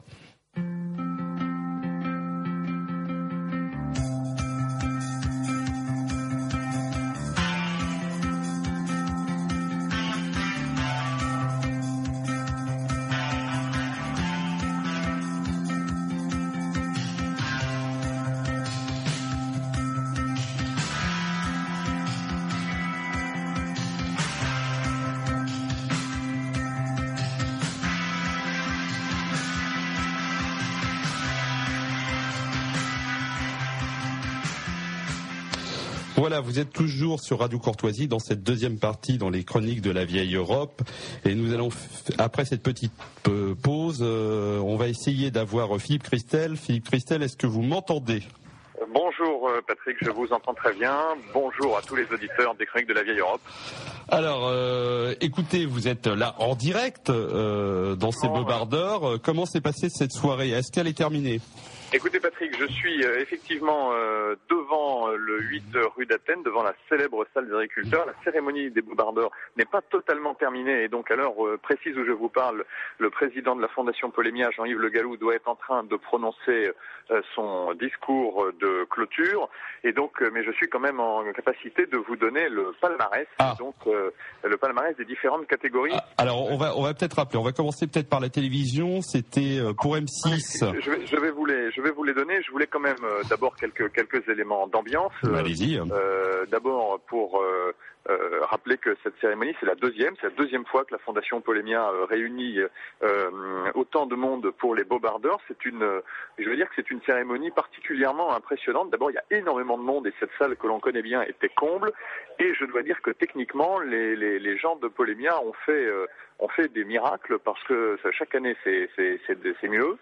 Voilà, vous êtes toujours sur Radio Courtoisie dans cette deuxième partie dans les chroniques de la vieille Europe. Et nous allons, après cette petite pause, on va essayer d'avoir Philippe Christel. Philippe Christel, est-ce que vous m'entendez ? Bonjour Patrick, je vous entends très bien. Bonjour à tous les auditeurs des chroniques de la vieille Europe. Alors, écoutez, vous êtes là en direct dans ces bobardeurs. Comment s'est passée cette soirée ? Est-ce qu'elle est terminée ? Écoutez Patrick, je suis effectivement devant le 8 rue d'Athènes, devant la célèbre salle des agriculteurs. La cérémonie des bobardeurs n'est pas totalement terminée et donc à l'heure précise où je vous parle, le président de la Fondation Polémia, Jean-Yves Le Gallou, doit être en train de prononcer son discours de clôture. Et donc, mais je suis quand même en capacité de vous donner le palmarès, donc le palmarès des différentes catégories. Alors on va peut-être rappeler, on va commencer peut-être par la télévision. C'était pour M6. Je vais vous les donner. Je voulais quand même d'abord quelques éléments d'ambiance. Allez-y. D'abord pour rappeler que cette cérémonie, c'est la deuxième fois que la Fondation Polémia réunit autant de monde pour les bobardeurs. Je veux dire que c'est une cérémonie particulièrement impressionnante. D'abord, il y a énormément de monde et cette salle que l'on connaît bien était comble. Et je dois dire que techniquement, les gens de Polémia ont fait des miracles parce que chaque année c'est mieux.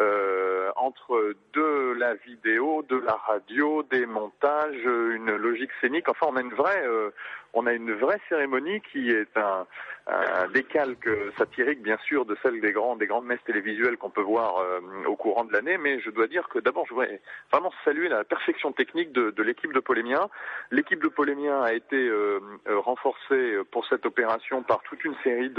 Entre de la vidéo, de la radio, des montages, une logique scénique. Enfin, on a une vraie cérémonie qui est un décalque satirique, bien sûr, de celle des grandes messes télévisuelles qu'on peut voir au courant de l'année. Mais je dois dire que d'abord, je voudrais vraiment saluer la perfection technique de l'équipe de Polémia. L'équipe de Polémia a été renforcée pour cette opération par toute une série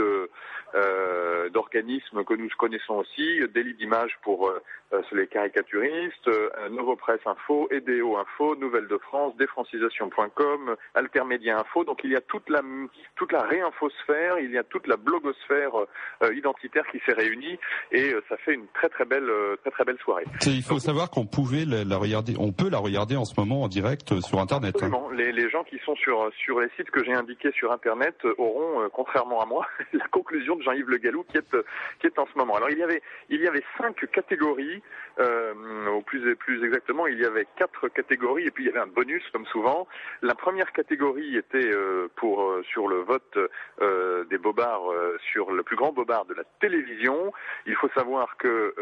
d'organismes que nous connaissons aussi, Délit d'Images pour les caricaturistes, Novopresse Info, EDO Info, Nouvelles de France, défrancisation.com, Altermédia Info. Donc il y a toute la réinfosphère, il y a toute la blogosphère identitaire qui s'est réunie et ça fait une très très belle soirée. Il faut savoir qu'on pouvait la regarder, on peut la regarder en ce moment en direct sur Internet. Absolument. Les gens qui sont sur les sites que j'ai indiqués sur Internet auront, contrairement à moi, la conclusion de Jean-Yves Le Gallou qui est en ce moment. Alors il y avait 5 catégories, ou plus exactement, il y avait 4 catégories et puis il y avait un bonus comme souvent. La première catégorie était sur le vote des bobards sur le plus grand bobard de la télévision. Il faut savoir que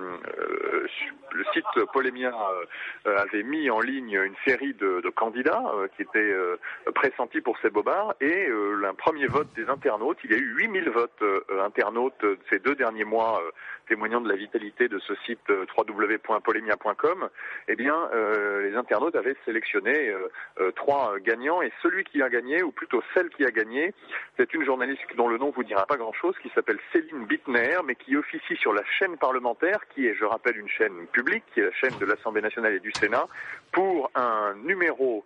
le site Polémia avait mis en ligne une série de candidats qui étaient pressentis pour ces bobards et un premier vote des internautes, il y a eu 8000 votes internautes ces 2 derniers mois témoignant de la vitalité de ce site www.polemia.com. Eh bien, les internautes avaient sélectionné 3 gagnants et celui qui a gagné, ou plutôt celle qui a gagné, c'est une journaliste dont le nom vous dira pas grand-chose, qui s'appelle Céline Bittner, mais qui officie sur la chaîne parlementaire, qui est, je rappelle, une chaîne publique, qui est la chaîne de l'Assemblée nationale et du Sénat, pour un numéro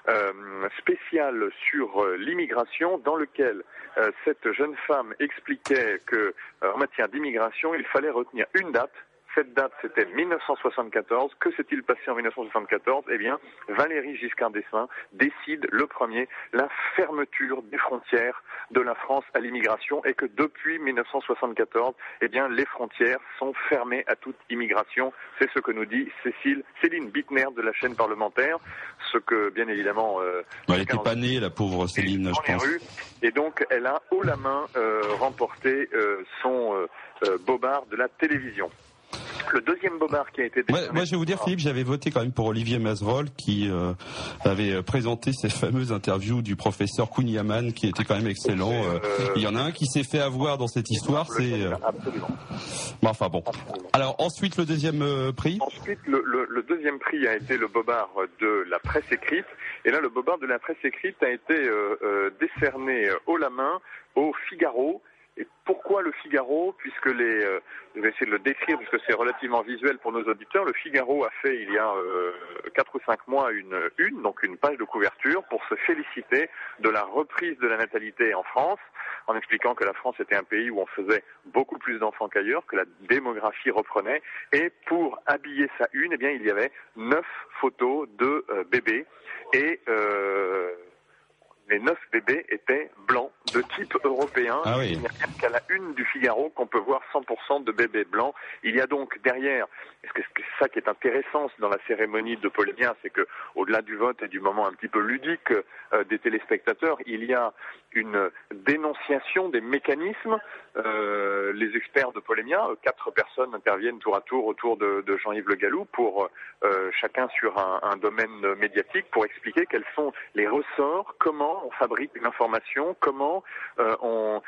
spécial sur l'immigration, dans lequel cette jeune femme expliquait que en matière d'immigration, il fallait retenir une date. Cette date, c'était 1974. Que s'est-il passé en 1974 ? Eh bien, Valéry Giscard d'Estaing décide le premier la fermeture des frontières de la France à l'immigration et que depuis 1974, eh bien, les frontières sont fermées à toute immigration. C'est ce que nous dit Céline Bittner de la chaîne parlementaire. Ce que, bien évidemment... elle n'était pas née, la pauvre Céline, je pense. Et donc, elle a haut la main remporté son bobard de la télévision. Le deuxième bobard qui a été décerné... Moi, je vais vous dire, Philippe, j'avais voté quand même pour Olivier Masvrol qui avait présenté ces fameuses interviews du professeur Kouniaman qui était quand même excellent. Il y en a un qui s'est fait avoir dans cette histoire, c'est... Absolument. Bon, enfin bon. Absolument. Alors ensuite, le deuxième prix. Ensuite, le deuxième prix a été le bobard de la presse écrite. Et là, le bobard de la presse écrite a été décerné haut la main au Figaro. Et pourquoi le Figaro ? Puisque je vais essayer de le décrire puisque c'est relativement visuel pour nos auditeurs. Le Figaro a fait il y a 4 ou 5 mois donc une page de couverture pour se féliciter de la reprise de la natalité en France, en expliquant que la France était un pays où on faisait beaucoup plus d'enfants qu'ailleurs, que la démographie reprenait. Et pour habiller sa une, eh bien il y avait 9 photos de bébés et les 9 bébés étaient blancs, de type européen. Ah oui. Il n'y a rien qu'à la une du Figaro qu'on peut voir 100% de bébés blancs. Il y a donc derrière, c'est ça qui est intéressant dans la cérémonie de Polémia, c'est que au-delà du vote et du moment un petit peu ludique des téléspectateurs, il y a une dénonciation des mécanismes. Les experts de Polémia, 4 personnes interviennent tour à tour autour de Jean-Yves Le Gallou pour chacun sur un domaine médiatique pour expliquer quels sont les ressorts, comment on fabrique une information, comment on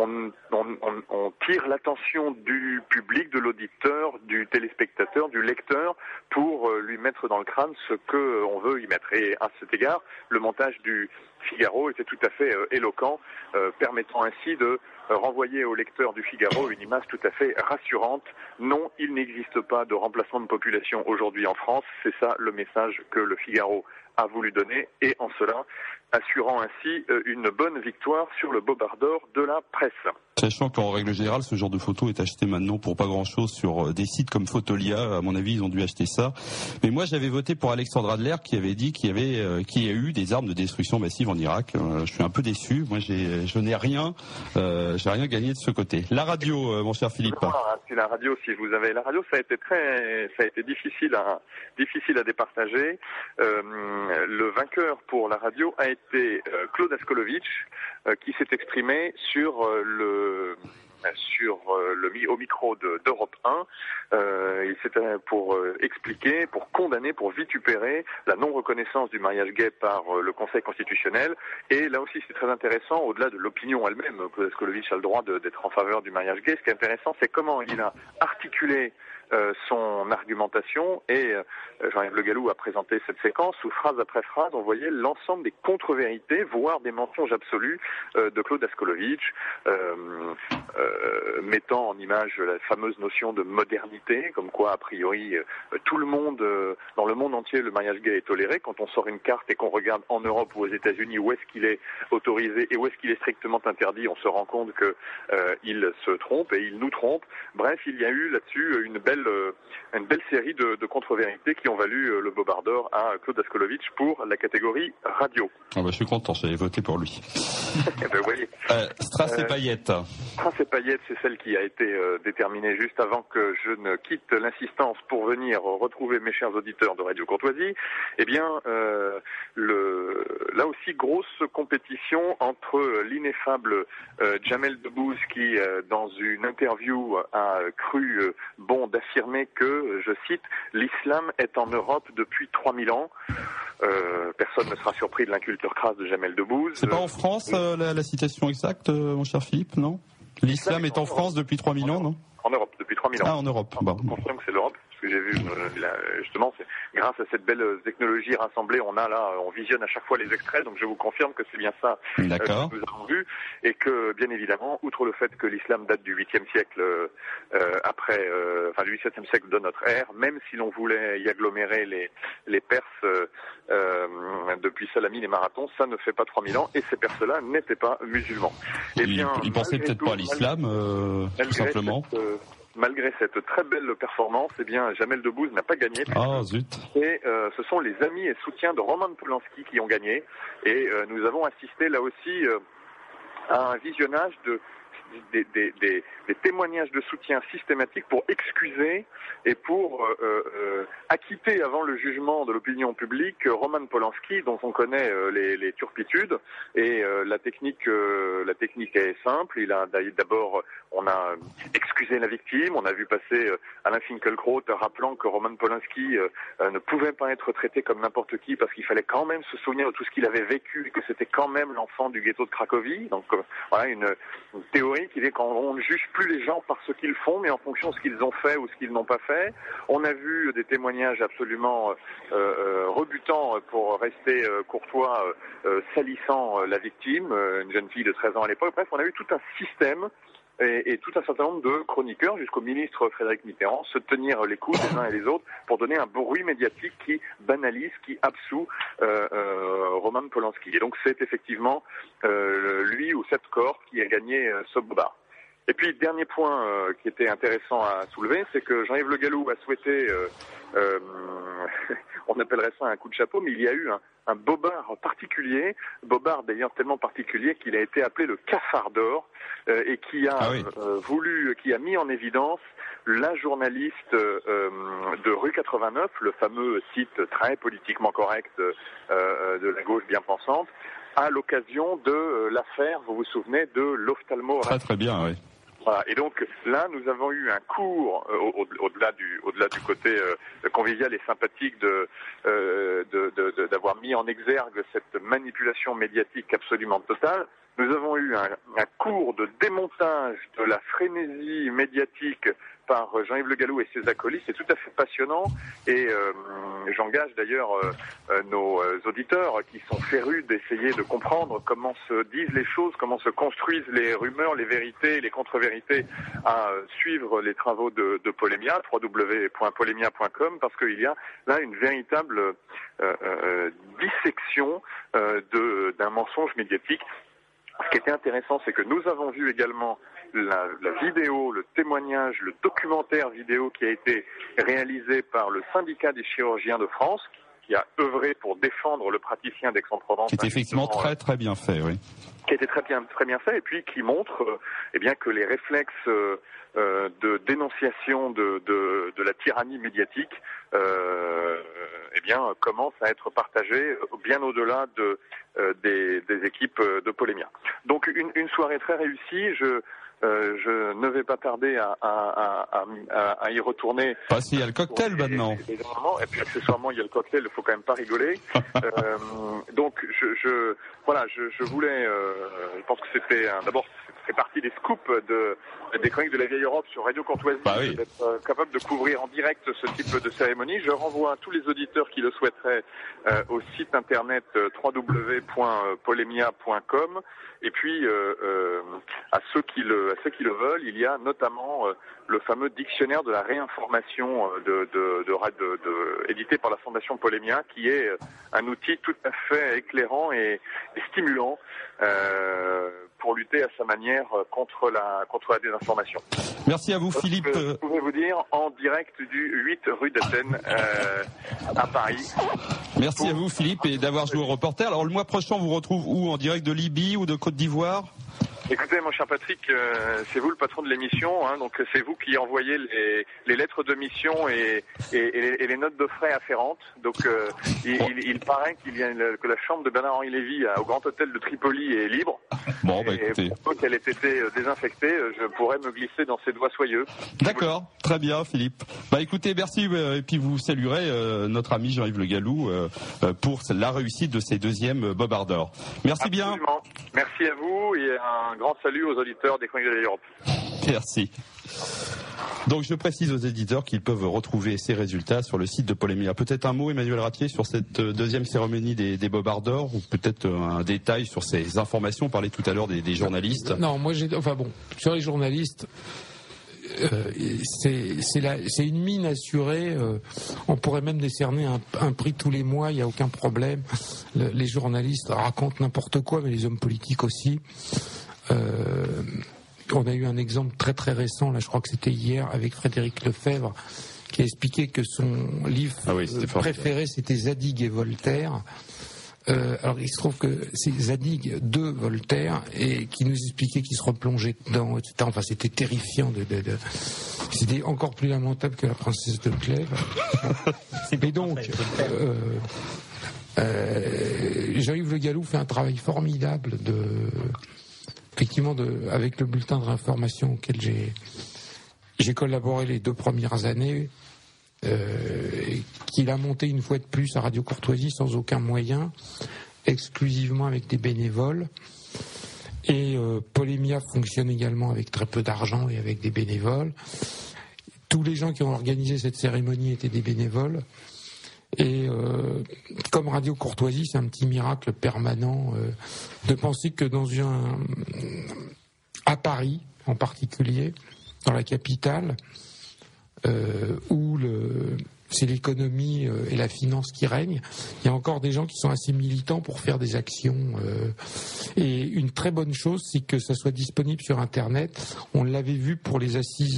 tire l'attention du public, de l'auditeur, du téléspectateur, du lecteur pour lui mettre dans le crâne ce qu'on veut y mettre. Et à cet égard, le montage du Figaro était tout à fait éloquent, permettant ainsi de renvoyer au lecteur du Figaro une image tout à fait rassurante. Non, il n'existe pas de remplacement de population aujourd'hui en France. C'est ça le message que le Figaro a voulu donner, et en cela, assurant ainsi une bonne victoire sur le bobardeur de la presse. Sachant qu'en règle générale, ce genre de photo est acheté maintenant pour pas grand-chose sur des sites comme Photolia. À mon avis, ils ont dû acheter ça. Mais moi, j'avais voté pour Alexandre Adler, qui avait dit qu'il y a eu des armes de destruction massive en Irak. Je suis un peu déçu. Moi, je n'ai rien, j'ai rien gagné de ce côté. La radio, mon cher Philippe. La radio, si vous avez la radio, ça a été difficile à départager. Le vainqueur pour la radio a été Claude Askolovitch, qui s'est exprimé au micro d'Europe 1. Il s'était pour expliquer, pour condamner, pour vitupérer la non-reconnaissance du mariage gay par le Conseil constitutionnel. Et là aussi, c'est très intéressant, au-delà de l'opinion elle-même. Claude Askolovitch a le droit d'être en faveur du mariage gay. Ce qui est intéressant, c'est comment il a articulé son argumentation, et Jean-Yves Le Gallou a présenté cette séquence où phrase après phrase on voyait l'ensemble des contre-vérités, voire des mensonges absolus de Claude Askolovitch, mettant en image la fameuse notion de modernité, comme quoi a priori tout le monde, dans le monde entier, le mariage gay est toléré. Quand on sort une carte et qu'on regarde en Europe ou aux États-Unis où est-ce qu'il est autorisé et où est-ce qu'il est strictement interdit, on se rend compte que il se trompe et il nous trompe. Bref, il y a eu là-dessus une belle série de contre-vérités qui ont valu le bobardeur à Claude Askolovitch pour la catégorie radio. Ah bah, je suis content, j'avais voté pour lui. Ben, voyez. Strass et Payette. Strass et Payette, c'est celle qui a été déterminée juste avant que je ne quitte l'assistance pour venir retrouver mes chers auditeurs de Radio Courtoisie. Eh bien, là aussi, grosse compétition entre l'ineffable Jamel Debbouze qui, dans une interview, a cru bon d'affirmer que, je cite, l'islam est en Europe depuis 3000 ans. Personne ne sera surpris de l'inculture crasse de Jamel Debbouze. C'est pas en France la citation exacte, mon cher Philippe, non? L'islam est en France depuis 3000 ans, non? En Europe, depuis 3000 ans. Ah, en Europe. Bon. Je confirme que c'est l'Europe, parce que j'ai vu, justement, c'est grâce à cette belle technologie rassemblée, on visionne à chaque fois les extraits, donc je vous confirme que c'est bien ça que nous avons vu, et que, bien évidemment, outre le fait que l'islam date du 8e siècle, du 7e siècle de notre ère, même si l'on voulait y agglomérer les Perses depuis Salamine et Marathon, ça ne fait pas 3000 ans, et ces Perses-là n'étaient pas musulmans. Ils pensaient peut-être pas à l'islam, tout simplement. Malgré cette très belle performance, eh bien, Jamel Debbouze n'a pas gagné. Ah, zut. Et ce sont les amis et soutiens de Roman Polanski qui ont gagné. Et nous avons assisté là aussi à un visionnage des témoignages de soutien systématiques pour excuser et pour acquitter avant le jugement de l'opinion publique Roman Polanski, dont on connaît les turpitudes, et la technique est simple. On a excusé la victime, on a vu passer Alain Finkielkraut rappelant que Roman Polanski ne pouvait pas être traité comme n'importe qui parce qu'il fallait quand même se souvenir de tout ce qu'il avait vécu et que c'était quand même l'enfant du ghetto de Cracovie. Donc voilà une théorie qui dit qu'on ne juge plus les gens par ce qu'ils font, mais en fonction de ce qu'ils ont fait ou ce qu'ils n'ont pas fait. On a vu des témoignages absolument rebutants pour rester courtois, salissant la victime, une jeune fille de 13 ans à l'époque. Bref, on a eu tout un système et tout un certain nombre de chroniqueurs, jusqu'au ministre Frédéric Mitterrand, se tenir les coudes les uns et les autres pour donner un bruit médiatique qui banalise, qui absout Roman Polanski. Et donc c'est effectivement lui ou cette corps qui a gagné ce bobard. Et puis, dernier point qui était intéressant à soulever, c'est que Jean-Yves Le Gallou a souhaité, on appellerait ça un coup de chapeau, mais il y a eu un bobard particulier, bobard d'ailleurs tellement particulier qu'il a été appelé le cafard d'or, et qui a qui a mis en évidence la journaliste de Rue 89, le fameux site très politiquement correct de la gauche bien pensante, à l'occasion de l'affaire, vous vous souvenez, de l'ophtalmo. Très bien, oui. Voilà. Et donc là, nous avons eu un cours au-delà du côté convivial et sympathique d'avoir mis en exergue cette manipulation médiatique absolument totale. Nous avons eu un cours de démontage de la frénésie médiatique par Jean-Yves Le Gallou et ses acolytes. C'est tout à fait passionnant et j'engage d'ailleurs nos auditeurs qui sont férus d'essayer de comprendre comment se disent les choses, comment se construisent les rumeurs, les vérités, les contre-vérités, à suivre les travaux de Polémia, www.polemia.com, parce qu'il y a là une véritable dissection d'un mensonge médiatique. Ce qui était intéressant, c'est que nous avons vu également la vidéo, le témoignage, le documentaire vidéo qui a été réalisé par le syndicat des chirurgiens de France, qui a œuvré pour défendre le praticien d'Aix-en-Provence. Qui était effectivement très bien fait, oui. Qui était très bien fait, et puis qui montre que les réflexes de dénonciation de la tyrannie médiatique commencent à être partagés bien au-delà des équipes de Polémia. Donc une soirée très réussie. Je ne vais pas tarder à y retourner. Parce qu'il y a le cocktail maintenant. Et puis accessoirement, il y a le cocktail, il ne faut quand même pas rigoler. Donc je voulais, je pense que c'était d'abord c'est partie des scoops des chroniques de la vieille Europe sur Radio Courtoisie, d'être capable de couvrir en direct ce type de cérémonie. Je renvoie tous les auditeurs qui le souhaiteraient au site internet www.polemia.com. Et puis à ceux qui le veulent, il y a notamment le fameux dictionnaire de la réinformation édité par la Fondation Polémia, qui est un outil tout à fait éclairant et stimulant pour lutter à sa manière contre la désinformation. Merci à vous, Philippe. Je pouvais vous dire en direct du 8 rue d'Athènes à Paris. Merci à vous, Philippe, et d'avoir joué au reporter. Alors le mois prochain, on vous retrouve où? En direct de Libye ou de Côte d'Ivoire? Écoutez, mon cher Patrick, c'est vous le patron de l'émission, donc c'est vous qui envoyez les lettres de mission et les notes de frais afférentes. Donc il paraît que la chambre de Bernard-Henri Lévy au Grand Hôtel de Tripoli est libre. Bon, écoutez. Pour qu'elle ait été désinfectée, je pourrais me glisser dans ses doigts soyeux. D'accord, très bien, Philippe. Écoutez, merci, et puis vous saluerez notre ami Jean-Yves Le Gallou pour la réussite de ses deuxièmes bobards. Merci bien. Merci à vous et un grand salut aux auditeurs des Chroniques de l'Europe. Merci. Donc je précise aux éditeurs qu'ils peuvent retrouver ces résultats sur le site de Polémia. Peut-être un mot, Emmanuel Ratier, sur cette deuxième cérémonie des bobards d'or, ou peut-être un détail sur ces informations. On parlait tout à l'heure des journalistes. Non, moi sur les journalistes, c'est une mine assurée. On pourrait même décerner un prix tous les mois, il n'y a aucun problème. Les journalistes racontent n'importe quoi, mais les hommes politiques aussi. On a eu un exemple très très récent, là je crois que c'était hier, avec Frédéric Lefebvre, qui a expliqué que son livre préféré c'était Zadig et Voltaire. Alors il se trouve que c'est Zadig de Voltaire et qui nous expliquait qu'il se replongeait dedans, etc. Enfin c'était terrifiant, c'était encore plus lamentable que la princesse de Clèves. Et donc Jean-Yves Le Gallou fait un travail formidable effectivement avec le bulletin de réinformation auquel j'ai collaboré les 2 premières années, qu'il a monté une fois de plus à Radio Courtoisie sans aucun moyen, exclusivement avec des bénévoles. Et Polémia fonctionne également avec très peu d'argent et avec des bénévoles. Tous les gens qui ont organisé cette cérémonie étaient des bénévoles. Et comme Radio Courtoisie, c'est un petit miracle permanent de penser que à Paris en particulier, dans la capitale, où c'est l'économie et la finance qui règnent. Il y a encore des gens qui sont assez militants pour faire des actions. Et une très bonne chose, c'est que ça soit disponible sur Internet. On l'avait vu pour les assises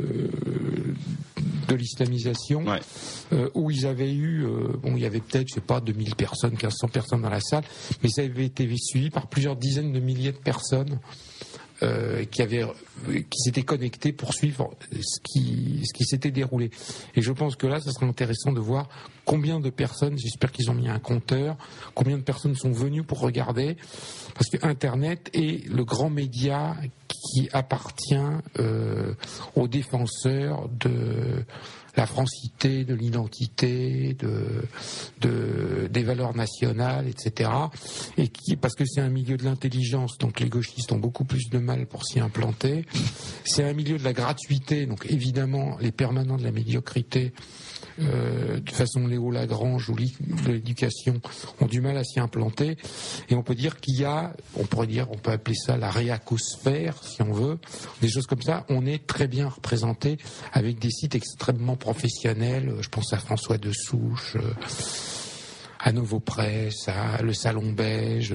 de l'islamisation, où ils avaient eu, il y avait peut-être, 2000 personnes, 1500 personnes dans la salle, mais ça avait été suivi par plusieurs dizaines de milliers de personnes qui s'étaient connectées pour suivre ce qui s'était déroulé. Et je pense que là, ça serait intéressant de voir combien de personnes, j'espère qu'ils ont mis un compteur, combien de personnes sont venues pour regarder, parce que Internet est le grand média qui appartient aux défenseurs de la francité, de l'identité, des valeurs nationales, etc. Et parce que c'est un milieu de l'intelligence, donc les gauchistes ont beaucoup plus de mal pour s'y implanter. C'est un milieu de la gratuité, donc évidemment les permanents de la médiocrité, de façon Léo Lagrange ou de l'éducation, ont du mal à s'y implanter. Et on peut dire on peut appeler ça la réacosphère, si on veut, des choses comme ça. On est très bien représenté avec des sites extrêmement professionnels. Je pense à François Dessouche, à Novo Press, à Le Salon Beige,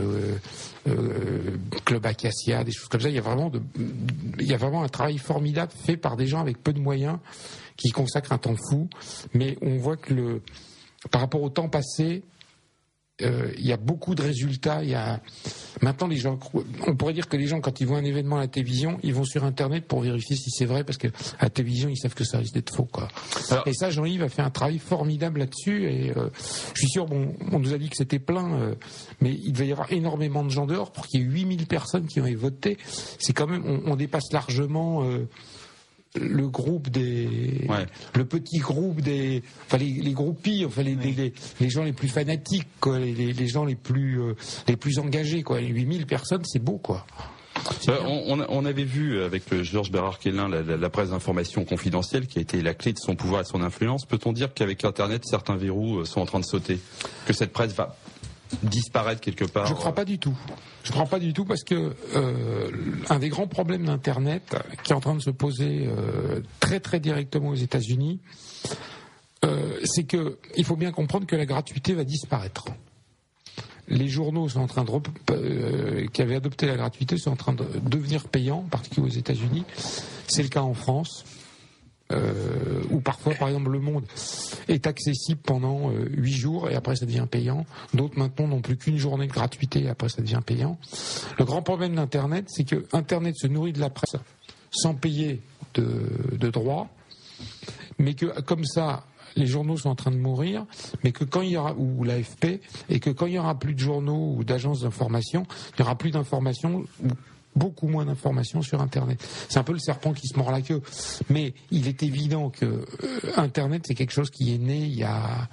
Club Acacia, des choses comme ça. Il y a vraiment un travail formidable fait par des gens avec peu de moyens qui consacrent un temps fou. Mais on voit que par rapport au temps passé, il y a beaucoup de résultats. Maintenant, les gens, on pourrait dire que les gens, quand ils voient un événement à la télévision, ils vont sur Internet pour vérifier si c'est vrai, parce que à la télévision, ils savent que ça risque d'être faux, quoi. Alors, et ça, Jean-Yves a fait un travail formidable là-dessus. Et je suis sûr, on nous a dit que c'était plein, mais il devait y avoir énormément de gens dehors pour qu'il y ait 8000 personnes qui ont voté. C'est quand même, on dépasse largement. Le groupe le petit groupe les groupies, les gens les plus fanatiques, quoi, les gens les plus engagés, quoi. 8000 personnes, c'est beau, quoi. On avait vu avec Georges Bérard-Kellin la presse d'information confidentielle qui a été la clé de son pouvoir et de son influence. Peut-on dire qu'avec Internet, certains verrous sont en train de sauter, que cette presse va disparaître quelque part? Je crois pas du tout. Je crois pas du tout, parce que un des grands problèmes d'Internet qui est en train de se poser très très directement aux États-Unis, c'est que il faut bien comprendre que la gratuité va disparaître. Les journaux sont en train qui avaient adopté la gratuité sont en train de devenir payants, en particulier aux États-Unis. C'est le cas en France. Où parfois, par exemple, Le Monde est accessible pendant 8 jours et après ça devient payant. D'autres maintenant n'ont plus qu'une journée de gratuité et après ça devient payant. Le grand problème d'Internet, c'est que Internet se nourrit de la presse sans payer de droits, mais que comme ça, les journaux sont en train de mourir, mais que quand il y aura, ou l'AFP, et que quand il y aura plus de journaux ou d'agences d'information, il y aura plus d'informations, beaucoup moins d'informations sur Internet. C'est un peu le serpent qui se mord la queue. Mais il est évident que Internet, c'est quelque chose qui est né il y a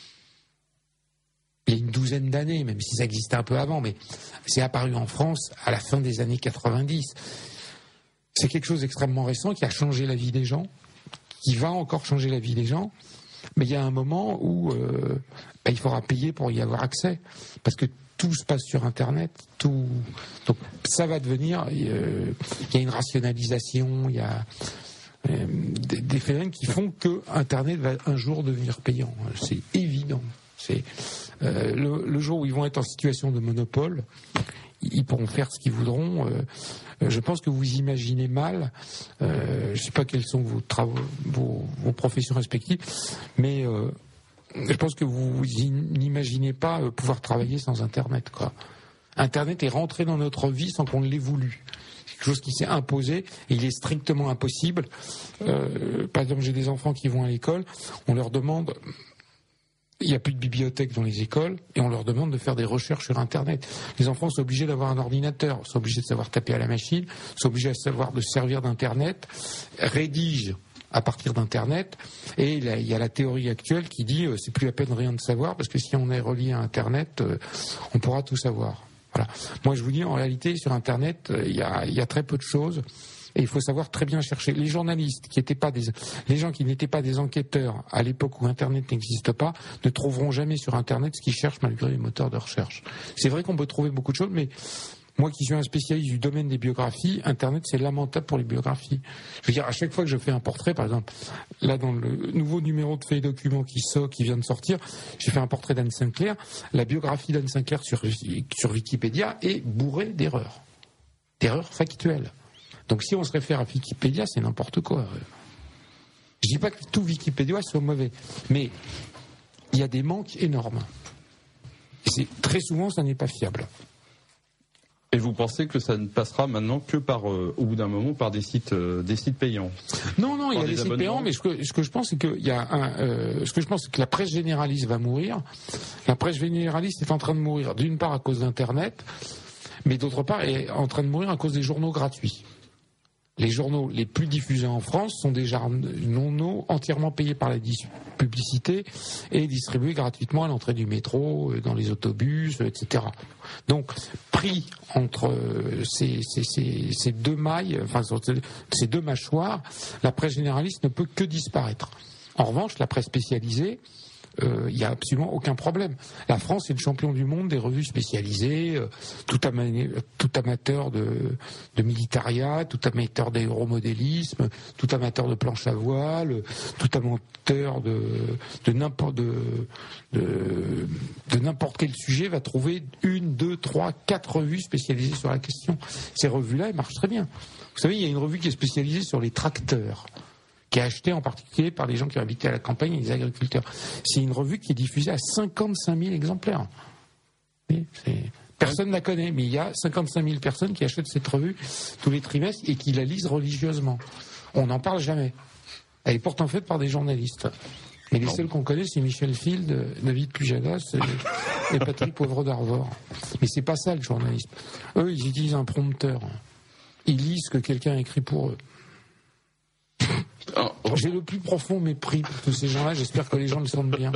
une douzaine d'années, même si ça existait un peu avant, mais c'est apparu en France à la fin des années 90. C'est quelque chose d'extrêmement récent qui a changé la vie des gens, qui va encore changer la vie des gens, mais il y a un moment où il faudra payer pour y avoir accès, parce que tout se passe sur Internet, donc ça va devenir, il y a une rationalisation, il y a des phénomènes qui font que Internet va un jour devenir payant. C'est évident. C'est le jour où ils vont être en situation de monopole, ils pourront faire ce qu'ils voudront. Je pense que vous imaginez mal, je ne sais pas quels sont vos travaux, vos professions respectives, mais je pense que vous n'imaginez pas pouvoir travailler sans Internet, quoi. Internet est rentré dans notre vie sans qu'on ne l'ait voulu. C'est quelque chose qui s'est imposé et il est strictement impossible. Par exemple, j'ai des enfants qui vont à l'école, on leur demande... Il n'y a plus de bibliothèque dans les écoles et on leur demande de faire des recherches sur Internet. Les enfants sont obligés d'avoir un ordinateur, sont obligés de savoir taper à la machine, sont obligés de savoir de se servir d'Internet, rédigent à partir d'Internet, et il y a la théorie actuelle qui dit c'est plus la peine rien de savoir parce que si on est relié à Internet, on pourra tout savoir. Voilà. Moi je vous dis, en réalité sur Internet il y a très peu de choses. Et il faut savoir très bien chercher. Les journalistes les gens qui n'étaient pas des enquêteurs à l'époque où Internet n'existe pas, ne trouveront jamais sur Internet ce qu'ils cherchent malgré les moteurs de recherche. C'est vrai qu'on peut trouver beaucoup de choses, mais Moi qui suis un spécialiste du domaine des biographies, Internet c'est lamentable pour les biographies. Je veux dire, à chaque fois que je fais un portrait, par exemple, là dans le nouveau numéro de Fait et Documents qui vient de sortir, j'ai fait un portrait d'Anne Sinclair. La biographie d'Anne Sinclair sur Wikipédia est bourrée d'erreurs factuelles. Donc si on se réfère à Wikipédia, c'est n'importe quoi. Je dis pas que tout Wikipédia soit mauvais, mais il y a des manques énormes. Et très souvent, ça n'est pas fiable. Et vous pensez que ça ne passera maintenant que au bout d'un moment, par des sites payants? Non, il y a des sites payants, mais ce que je pense, c'est que la presse généraliste va mourir. La presse généraliste est en train de mourir, d'une part à cause d'Internet, mais d'autre part, elle est en train de mourir à cause des journaux gratuits. Les journaux les plus diffusés en France sont des journaux entièrement payés par la publicité et distribués gratuitement à l'entrée du métro, dans les autobus, etc. Donc, pris entre ces deux mailles, enfin ces deux mâchoires, la presse généraliste ne peut que disparaître. En revanche, la presse spécialisée, il n'y a absolument aucun problème. La France est le champion du monde des revues spécialisées, tout amateur de militaria, tout amateur d'aéromodélisme, tout amateur de planche à voile, tout amateur de n'importe quel sujet va trouver 1, 2, 3, 4 revues spécialisées sur la question. Ces revues-là, elles marchent très bien. Vous savez, il y a une revue qui est spécialisée sur les tracteurs, qui est achetée en particulier par les gens qui habitent à la campagne et les agriculteurs. C'est une revue qui est diffusée à 55 000 exemplaires. Personne ne la connaît, mais il y a 55 000 personnes qui achètent cette revue tous les trimestres et qui la lisent religieusement. On n'en parle jamais. Elle est pourtant faite par des journalistes. Mais les seuls qu'on connaît, c'est Michel Field, David Pujadas et Patrick Poivre d'Arvor. Mais c'est pas ça le journalisme. Eux, ils utilisent un prompteur. Ils lisent ce que quelqu'un a écrit pour eux. J'ai le plus profond mépris pour tous ces gens-là. J'espère que les gens le sentent bien.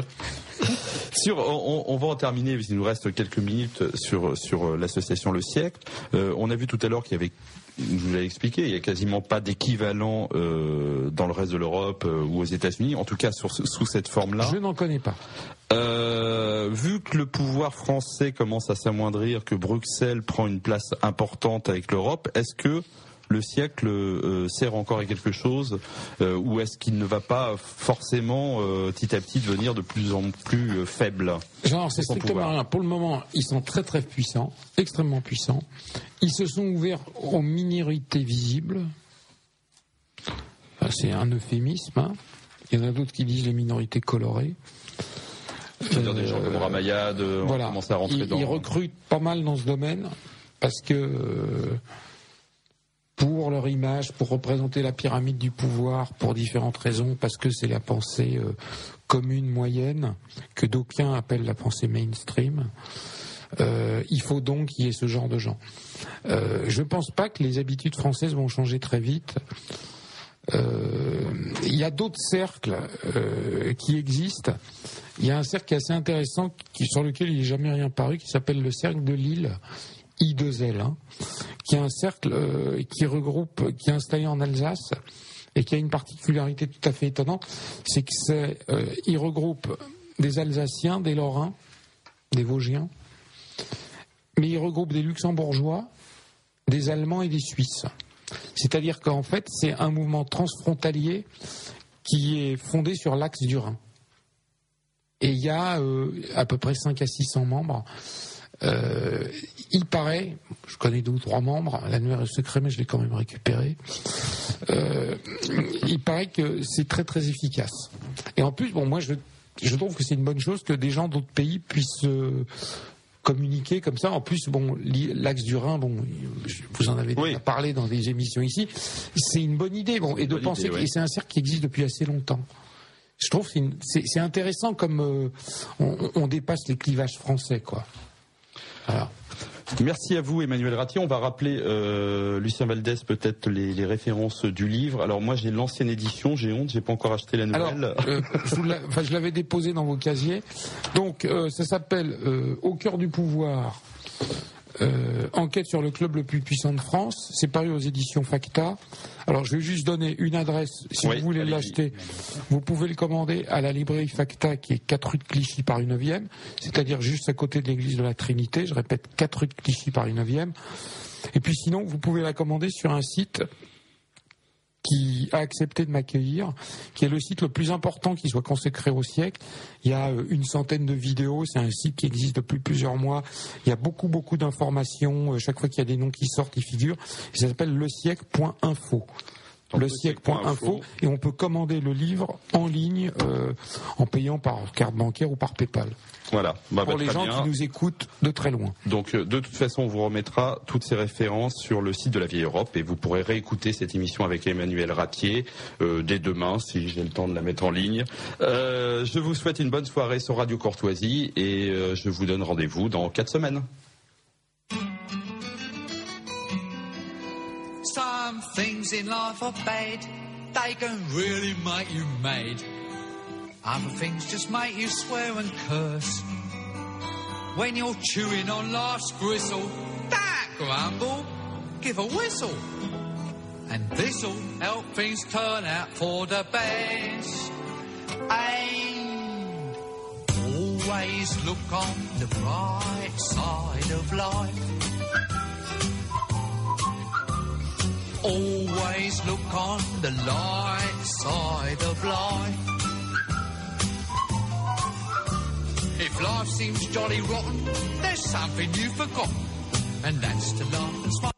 On va en terminer, parce qu'il nous reste quelques minutes sur l'association Le Siècle. On a vu tout à l'heure qu'il y avait, je vous l'ai expliqué, il n'y a quasiment pas d'équivalent dans le reste de l'Europe ou aux États-Unis, en tout cas sous cette forme-là. Je n'en connais pas. Vu que le pouvoir français commence à s'amoindrir, que Bruxelles prend une place importante avec l'Europe, est-ce que le siècle sert encore à quelque chose ou est-ce qu'il ne va pas forcément petit à petit devenir de plus en plus faible? Genre, c'est strictement rien. Pour le moment, ils sont très très puissants, extrêmement puissants. Ils se sont ouverts aux minorités visibles. C'est un euphémisme. Hein. Il y en a d'autres qui disent les minorités colorées. C'est-à-dire des gens comme Ramayad, voilà. Commence à rentrer dans... Ils recrutent pas mal dans ce domaine parce que... pour leur image, pour représenter la pyramide du pouvoir, pour différentes raisons, parce que c'est la pensée commune, moyenne, que d'aucuns appellent la pensée mainstream. Il faut donc qu'il y ait ce genre de gens. Je ne pense pas que les habitudes françaises vont changer très vite. Il y a d'autres cercles qui existent. Il y a un cercle qui est assez intéressant, sur lequel il n'est jamais rien paru, qui s'appelle le cercle de Lille. I2L, hein, qui est un cercle qui regroupe, qui est installé en Alsace et qui a une particularité tout à fait étonnante, c'est que il regroupe des Alsaciens, des Lorrains, des Vosgiens, mais il regroupe des Luxembourgeois, des Allemands et des Suisses. C'est-à-dire qu'en fait, c'est un mouvement transfrontalier qui est fondé sur l'axe du Rhin. Et il y a à peu près 500 à 600 membres. Il paraît, je connais 2 ou 3 membres, l'annuaire est secret mais je l'ai quand même récupéré, il paraît que c'est très très efficace. Et en plus, bon, moi je trouve que c'est une bonne chose que des gens d'autres pays puissent communiquer comme ça. En plus, bon, l'axe du Rhin, bon, vous en avez déjà parlé dans des émissions ici, c'est une bonne idée, bon, et de penser que c'est un cercle qui existe depuis assez longtemps. Je trouve que c'est intéressant comme on dépasse les clivages français, quoi. Alors. Merci à vous, Emmanuel Ratti. On va rappeler, Lucien Valdès, peut-être les références du livre. Alors moi, j'ai l'ancienne édition, j'ai honte, j'ai pas encore acheté la nouvelle. Alors, je l'avais déposé dans vos casiers. Donc, ça s'appelle Au cœur du pouvoir, Enquête sur le club le plus puissant de France. C'est paru aux éditions Facta. Alors, je vais juste donner une adresse. Si vous voulez l'acheter, vous pouvez le commander à la librairie Facta, qui est 4 rue de Clichy Paris 9e, c'est-à-dire juste à côté de l'église de la Trinité. Je répète, 4 rue de Clichy Paris 9e. Et puis sinon, vous pouvez la commander sur un site qui a accepté de m'accueillir, qui est le site le plus important qui soit consacré au siècle. Il y a une centaine de vidéos, c'est un site qui existe depuis plusieurs mois. Il y a beaucoup d'informations, chaque fois qu'il y a des noms qui sortent, ils figurent. Ça s'appelle lesiècle.info. lesiècle.info, et on peut commander le livre en ligne en payant par carte bancaire ou par PayPal. Voilà. Pour les gens qui nous écoutent de très loin. Donc, de toute façon, on vous remettra toutes ces références sur le site de la Vieille Europe et vous pourrez réécouter cette émission avec Emmanuel Ratier dès demain, si j'ai le temps de la mettre en ligne. Je vous souhaite une bonne soirée sur Radio Courtoisie et je vous donne rendez-vous dans 4 semaines. Some things in life are bad, they can really make you mad. Other things just make you swear and curse. When you're chewing on life's gristle, that grumble, give a whistle. And this'll help things turn out for the best. And always look on the bright side of life. Always look on the light side of life. If life seems jolly rotten, there's something you've forgotten, and that's to laugh and smile.